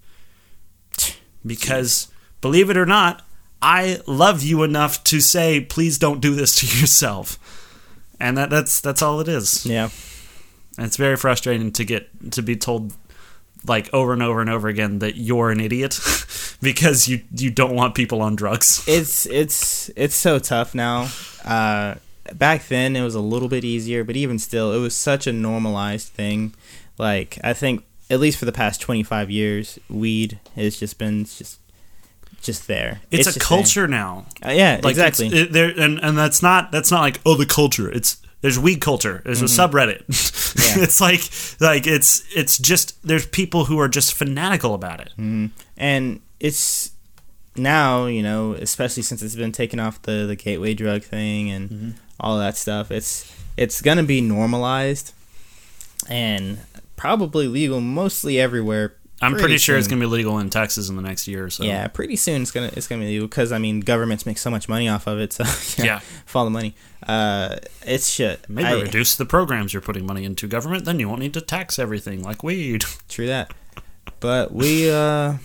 Because, believe it or not, I love you enough to say, please don't do this to yourself. And that that's that's all it is. Yeah. And it's very frustrating to get to be told like over and over and over again that you're an idiot because you you don't want people on drugs. It's it's it's so tough now. Uh, back then it was a little bit easier, but even still, it was such a normalized thing. Like I think at least for the past twenty-five years, weed has just been just just there. It's, it's a culture there. now. Uh, yeah, like exactly. It, there and and that's not that's not like oh the culture. It's there's weed culture. There's mm-hmm. a subreddit. Yeah. It's like like it's it's just there's people who are just fanatical about it. Mm-hmm. And it's now, you know, especially since it's been taken off the, the gateway drug thing and mm-hmm. all that stuff, it's it's gonna be normalized and probably legal mostly everywhere. I'm pretty, pretty sure soon. It's gonna be legal in Texas in the next year or so. Yeah, pretty soon it's gonna it's gonna be legal because I mean governments make so much money off of it. So yeah, yeah. follow the money. Uh, it's shit. Maybe I, reduce the programs you're putting money into government. Then you won't need to tax everything like weed. True that. But we uh,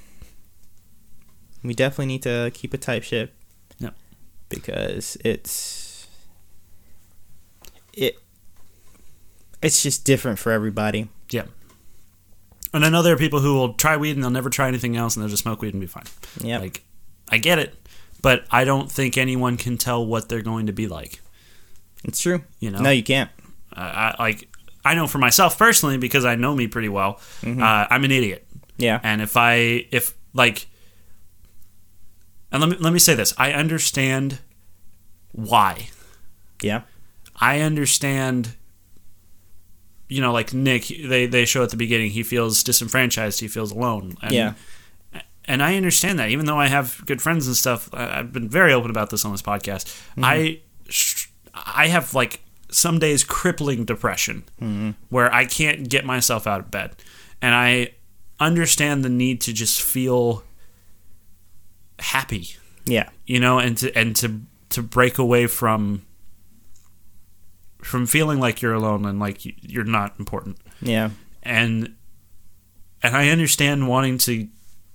we definitely need to keep a tight ship. Yeah, because it's it it's just different for everybody. Yeah. And I know there are people who will try weed and they'll never try anything else and they'll just smoke weed and be fine. Yeah. Like, I get it, but I don't think anyone can tell what they're going to be like. It's true. You know? No, you can't. Uh, I like. I know for myself personally because I know me pretty well. Mm-hmm. Uh, I'm an idiot. Yeah. And if I if like, and let me let me say this: I understand why. Yeah. I understand. You know, like Nick, they, they show at the beginning, he feels disenfranchised, he feels alone. And, yeah. And I understand that. Even though I have good friends and stuff, I've been very open about this on this podcast. Mm-hmm. I, I have, like, some days crippling depression mm-hmm. where I can't get myself out of bed. And I understand the need to just feel happy. Yeah. You know, and to and to, to break away from... from feeling like you're alone and like you're not important. Yeah. And and I understand wanting to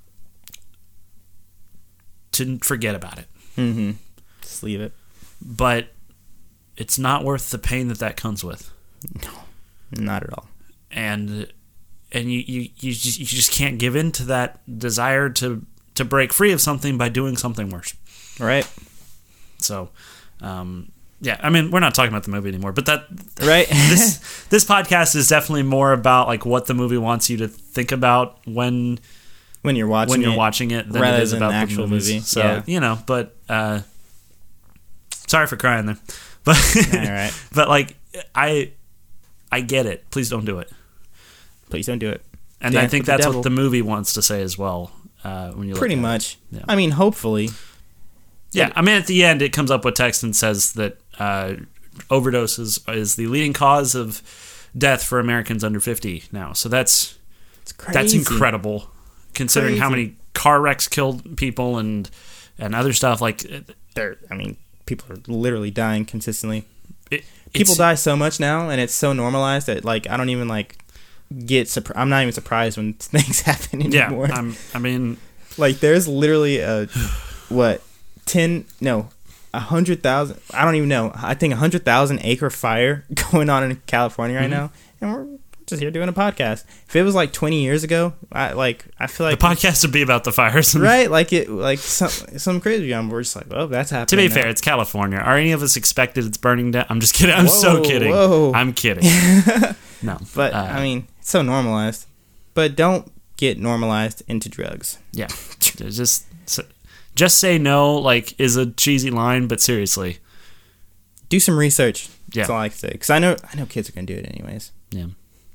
to forget about it. Mm-hmm. Just leave it. But it's not worth the pain that that comes with. No, not at all. And and you, you, you, just, you just can't give in to that desire to, to break free of something by doing something worse. Right. So, um... yeah, I mean, we're not talking about the movie anymore, but that right. this this podcast is definitely more about like what the movie wants you to think about when when you're watching when you're it, watching it than rather it is than about the actual the movies. movie. So yeah. you know, but uh, sorry for crying there, but all right. But like I I get it. Please don't do it. Please don't do it. And Dance I think that's the what the movie wants to say as well. Uh, when you pretty look at much. It. Yeah. I mean, hopefully. Yeah, I mean, at the end, it comes up with text and says that uh, overdoses is the leading cause of death for Americans under fifty now. So that's it's crazy. That's incredible, considering crazy. how many car wrecks killed people and and other stuff. Like, there, I mean, people are literally dying consistently. It, people die so much now, and it's so normalized that like I don't even like get surprised. I'm not even surprised when things happen anymore. Yeah, I'm, I mean, like there's literally a what. Ten no, a hundred thousand. I don't even know. I think a hundred thousand acre fire going on in California right mm-hmm. now, and we're just here doing a podcast. If it was like twenty years ago, I like. I feel like the podcast would be about the fires, right? Like it, like some some crazy. Um, we're just like, oh, that's happening. To be now. fair, it's California. Are any of us expected it's burning down? I'm just kidding. I'm whoa, so kidding. Whoa. I'm kidding. No, but uh, I mean, it's so normalized. But don't get normalized into drugs. Yeah, just. So, Just say no, like, is a cheesy line, but seriously. Do some research. Yeah. That's all I can say. Because I know, I know kids are going to do it anyways. Yeah.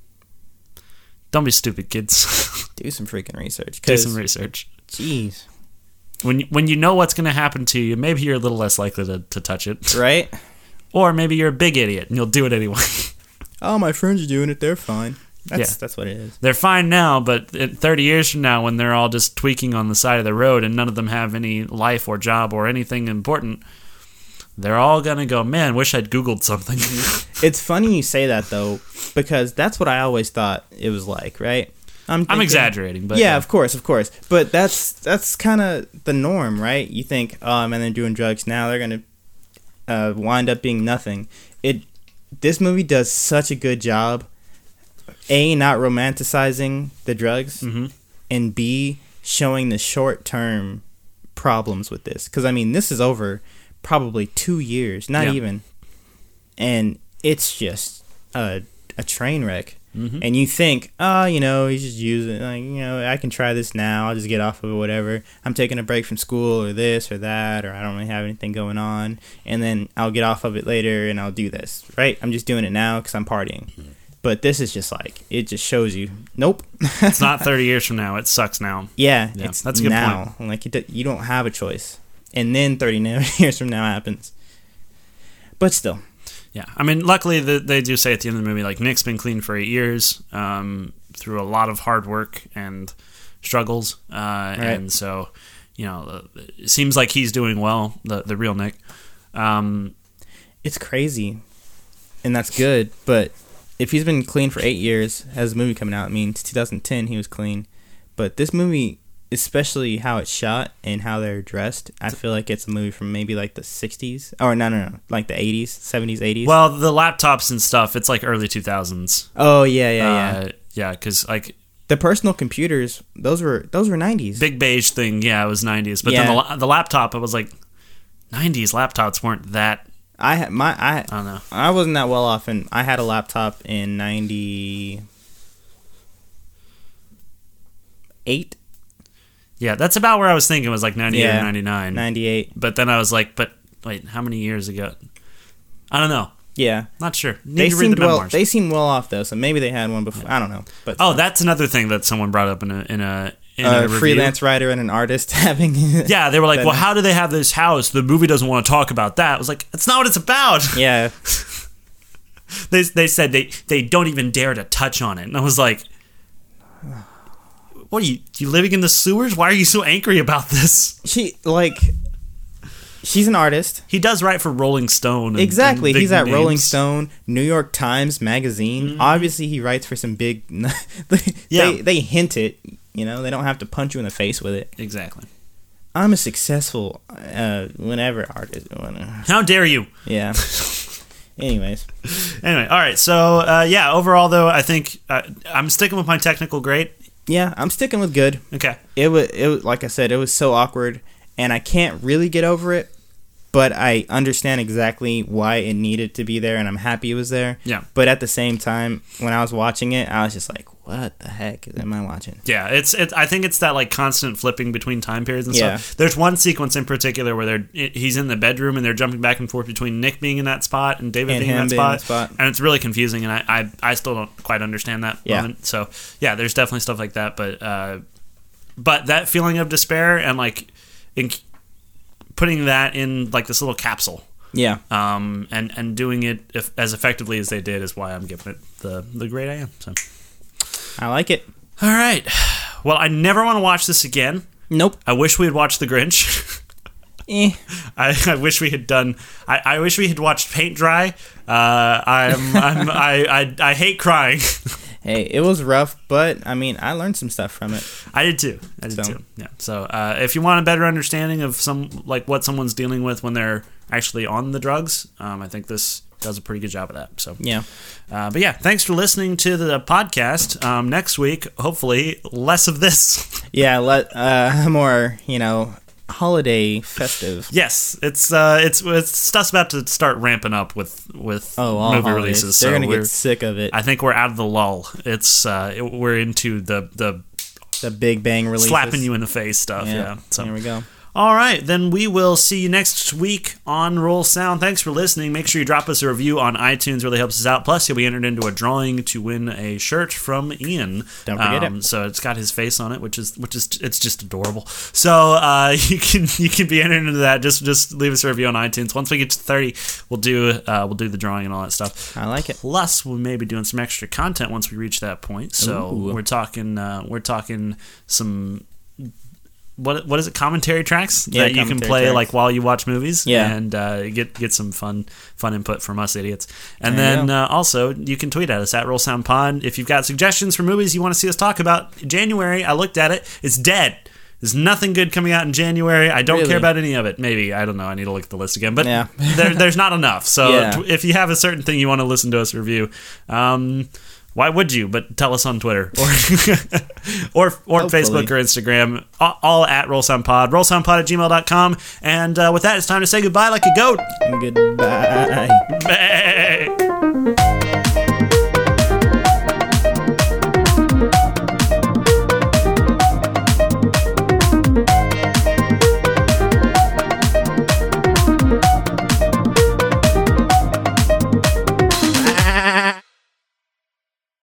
Don't be stupid, kids. Do some freaking research. Do some research. Jeez. When, when you know what's going to happen to you, maybe you're a little less likely to, to touch it. Right? Or maybe you're a big idiot and you'll do it anyway. Oh, my friends are doing it. They're fine. That's, yeah. that's what it is. They're fine now, but thirty years from now, when they're all just tweaking on the side of the road and none of them have any life or job or anything important, they're all going to go, man, wish I'd Googled something. It's funny you say that, though, because that's what I always thought it was like, right? I'm, thinking, I'm exaggerating, but... Yeah, yeah, of course, of course. But that's that's kind of the norm, right? You think, oh, man, they're doing drugs now. They're going to uh, wind up being nothing. It. This movie does such a good job A, not romanticizing the drugs, mm-hmm. and B, showing the short-term problems with this. Because, I mean, this is over probably two years, not yeah. even. And it's just a, a train wreck. Mm-hmm. And you think, oh, you know, he's just using, like, you know, I can try this now. I'll just get off of it, whatever. I'm taking a break from school or this or that, or I don't really have anything going on. And then I'll get off of it later and I'll do this, right? I'm just doing it now because I'm partying. Mm-hmm. But this is just like, it just shows you, nope. It's not thirty years from now. It sucks now. Yeah, yeah it's that's a good now. Point. Like, it, you don't have a choice. And then thirty years from now happens. But still. Yeah. I mean, luckily, the, they do say at the end of the movie, like, Nick's been clean for eight years um, through a lot of hard work and struggles. Uh, right. And so, you know, it seems like he's doing well, the, the real Nick. Um, it's crazy. And that's good, but if he's been clean for eight years, has a movie coming out, it means two thousand ten he was clean. But this movie, especially how it's shot and how they're dressed, I feel like it's a movie from maybe like the sixties. Or no, no, no, like the eighties, seventies, eighties. Well, the laptops and stuff, it's like early two thousands. Oh, yeah, yeah, yeah. Uh, yeah, because like... The personal computers, those were those were nineties. Big beige thing, yeah, it was nineties. But yeah. then the, the laptop, it was like, nineties laptops weren't that... I had my I I don't know. I wasn't that well off, and I had a laptop in ninety-eight. Yeah, that's about where I was thinking. It was like ninety-eight yeah, or ninety-nine. ninety-eight. But then I was like, but wait, how many years ago? I don't know. Yeah, not sure. Need they to read seemed the well. memoirs. They seemed well off though, so maybe they had one before. Yeah. I don't know. But oh, that's another thing that someone brought up in a in a. In a, a freelance writer and an artist having yeah they were like, well, how do they have this house? The movie doesn't want to talk about that. I was like, that's not what it's about. Yeah. they they said they they don't even dare to touch on it, and I was like, what are you you living in the sewers? Why are you so angry about this? She like she's an artist. He does write for Rolling Stone. And, exactly. and He's at names. Rolling Stone, New York Times Magazine. Mm-hmm. Obviously, he writes for some big... they, yeah. they, they hint it. You know, they don't have to punch you in the face with it. Exactly. I'm a successful uh, whenever artist. Whenever. How dare you? Yeah. Anyways. Anyway, all right. So, uh, yeah, overall, though, I think uh, I'm sticking with my technical great. Yeah, I'm sticking with good. Okay. It was, it was, like I said, it was so awkward. And I can't really get over it, but I understand exactly why it needed to be there, and I'm happy it was there. Yeah. But at the same time, when I was watching it, I was just like, what the heck am I watching? Yeah, it's it. I think it's that like constant flipping between time periods and yeah. stuff. There's one sequence in particular where they're he's in the bedroom and they're jumping back and forth between Nick being in that spot and David and being in that being spot. in spot, and it's really confusing, and I, I, I still don't quite understand that yeah. moment. So yeah, there's definitely stuff like that, but uh, but that feeling of despair and like in, putting that in like this little capsule. Yeah. Um, and, and doing it if, as effectively as they did is why I'm giving it the, the grade I am. So. I like it. All right. Well, I never want to watch this again. Nope. I wish we had watched The Grinch. eh. I, I wish we had done. I, I wish we had watched Paint Dry. Uh, I'm, I'm I, I I hate crying. Hey, it was rough, but I mean, I learned some stuff from it. I did too. I did so. too. Yeah. So, uh, if you want a better understanding of some like what someone's dealing with when they're actually on the drugs, um, I think this does a pretty good job of that. So yeah. Uh, but yeah, thanks for listening to the podcast. Um, next week, hopefully, less of this. Yeah, let uh, more you know. Holiday festive. Yes, it's uh, it's it's stuff's about to start ramping up with with oh, all movie holidays. releases. They're so gonna get sick of it. I think we're out of the lull. It's uh, it, we're into the the the Big Bang releases, slapping you in the face stuff. Yeah, yeah. So here we go. All right, then we will see you next week on Roll Sound. Thanks for listening. Make sure you drop us a review on iTunes. Really helps us out. Plus, you'll be entered into a drawing to win a shirt from Ian. Don't forget um, it. So it's got his face on it, which is which is it's just adorable. So uh, you can you can be entered into that. Just just leave us a review on iTunes. Once we get to thirty, we'll do uh, we'll do the drawing and all that stuff. I like it. Plus, we may be doing some extra content once we reach that point. So Ooh. we're talking uh, we're talking some. What what is it? Commentary tracks yeah, that you can play tracks. like while you watch movies, yeah. and uh, get get some fun fun input from us idiots. And there then uh, also you can tweet at us at RollSoundPod if you've got suggestions for movies you want to see us talk about. January, I looked at it; it's dead. There's nothing good coming out in January. I don't really? care about any of it. Maybe I don't know. I need to look at the list again, but yeah. there, there's not enough. So yeah. t- if you have a certain thing you want to listen to us review. Um, Why would you? But tell us on Twitter or or, or Facebook or Instagram, all, all at RollSoundPod, RollSoundPod at gmail dot com. And uh, with that, it's time to say goodbye like a goat. Goodbye. Bye.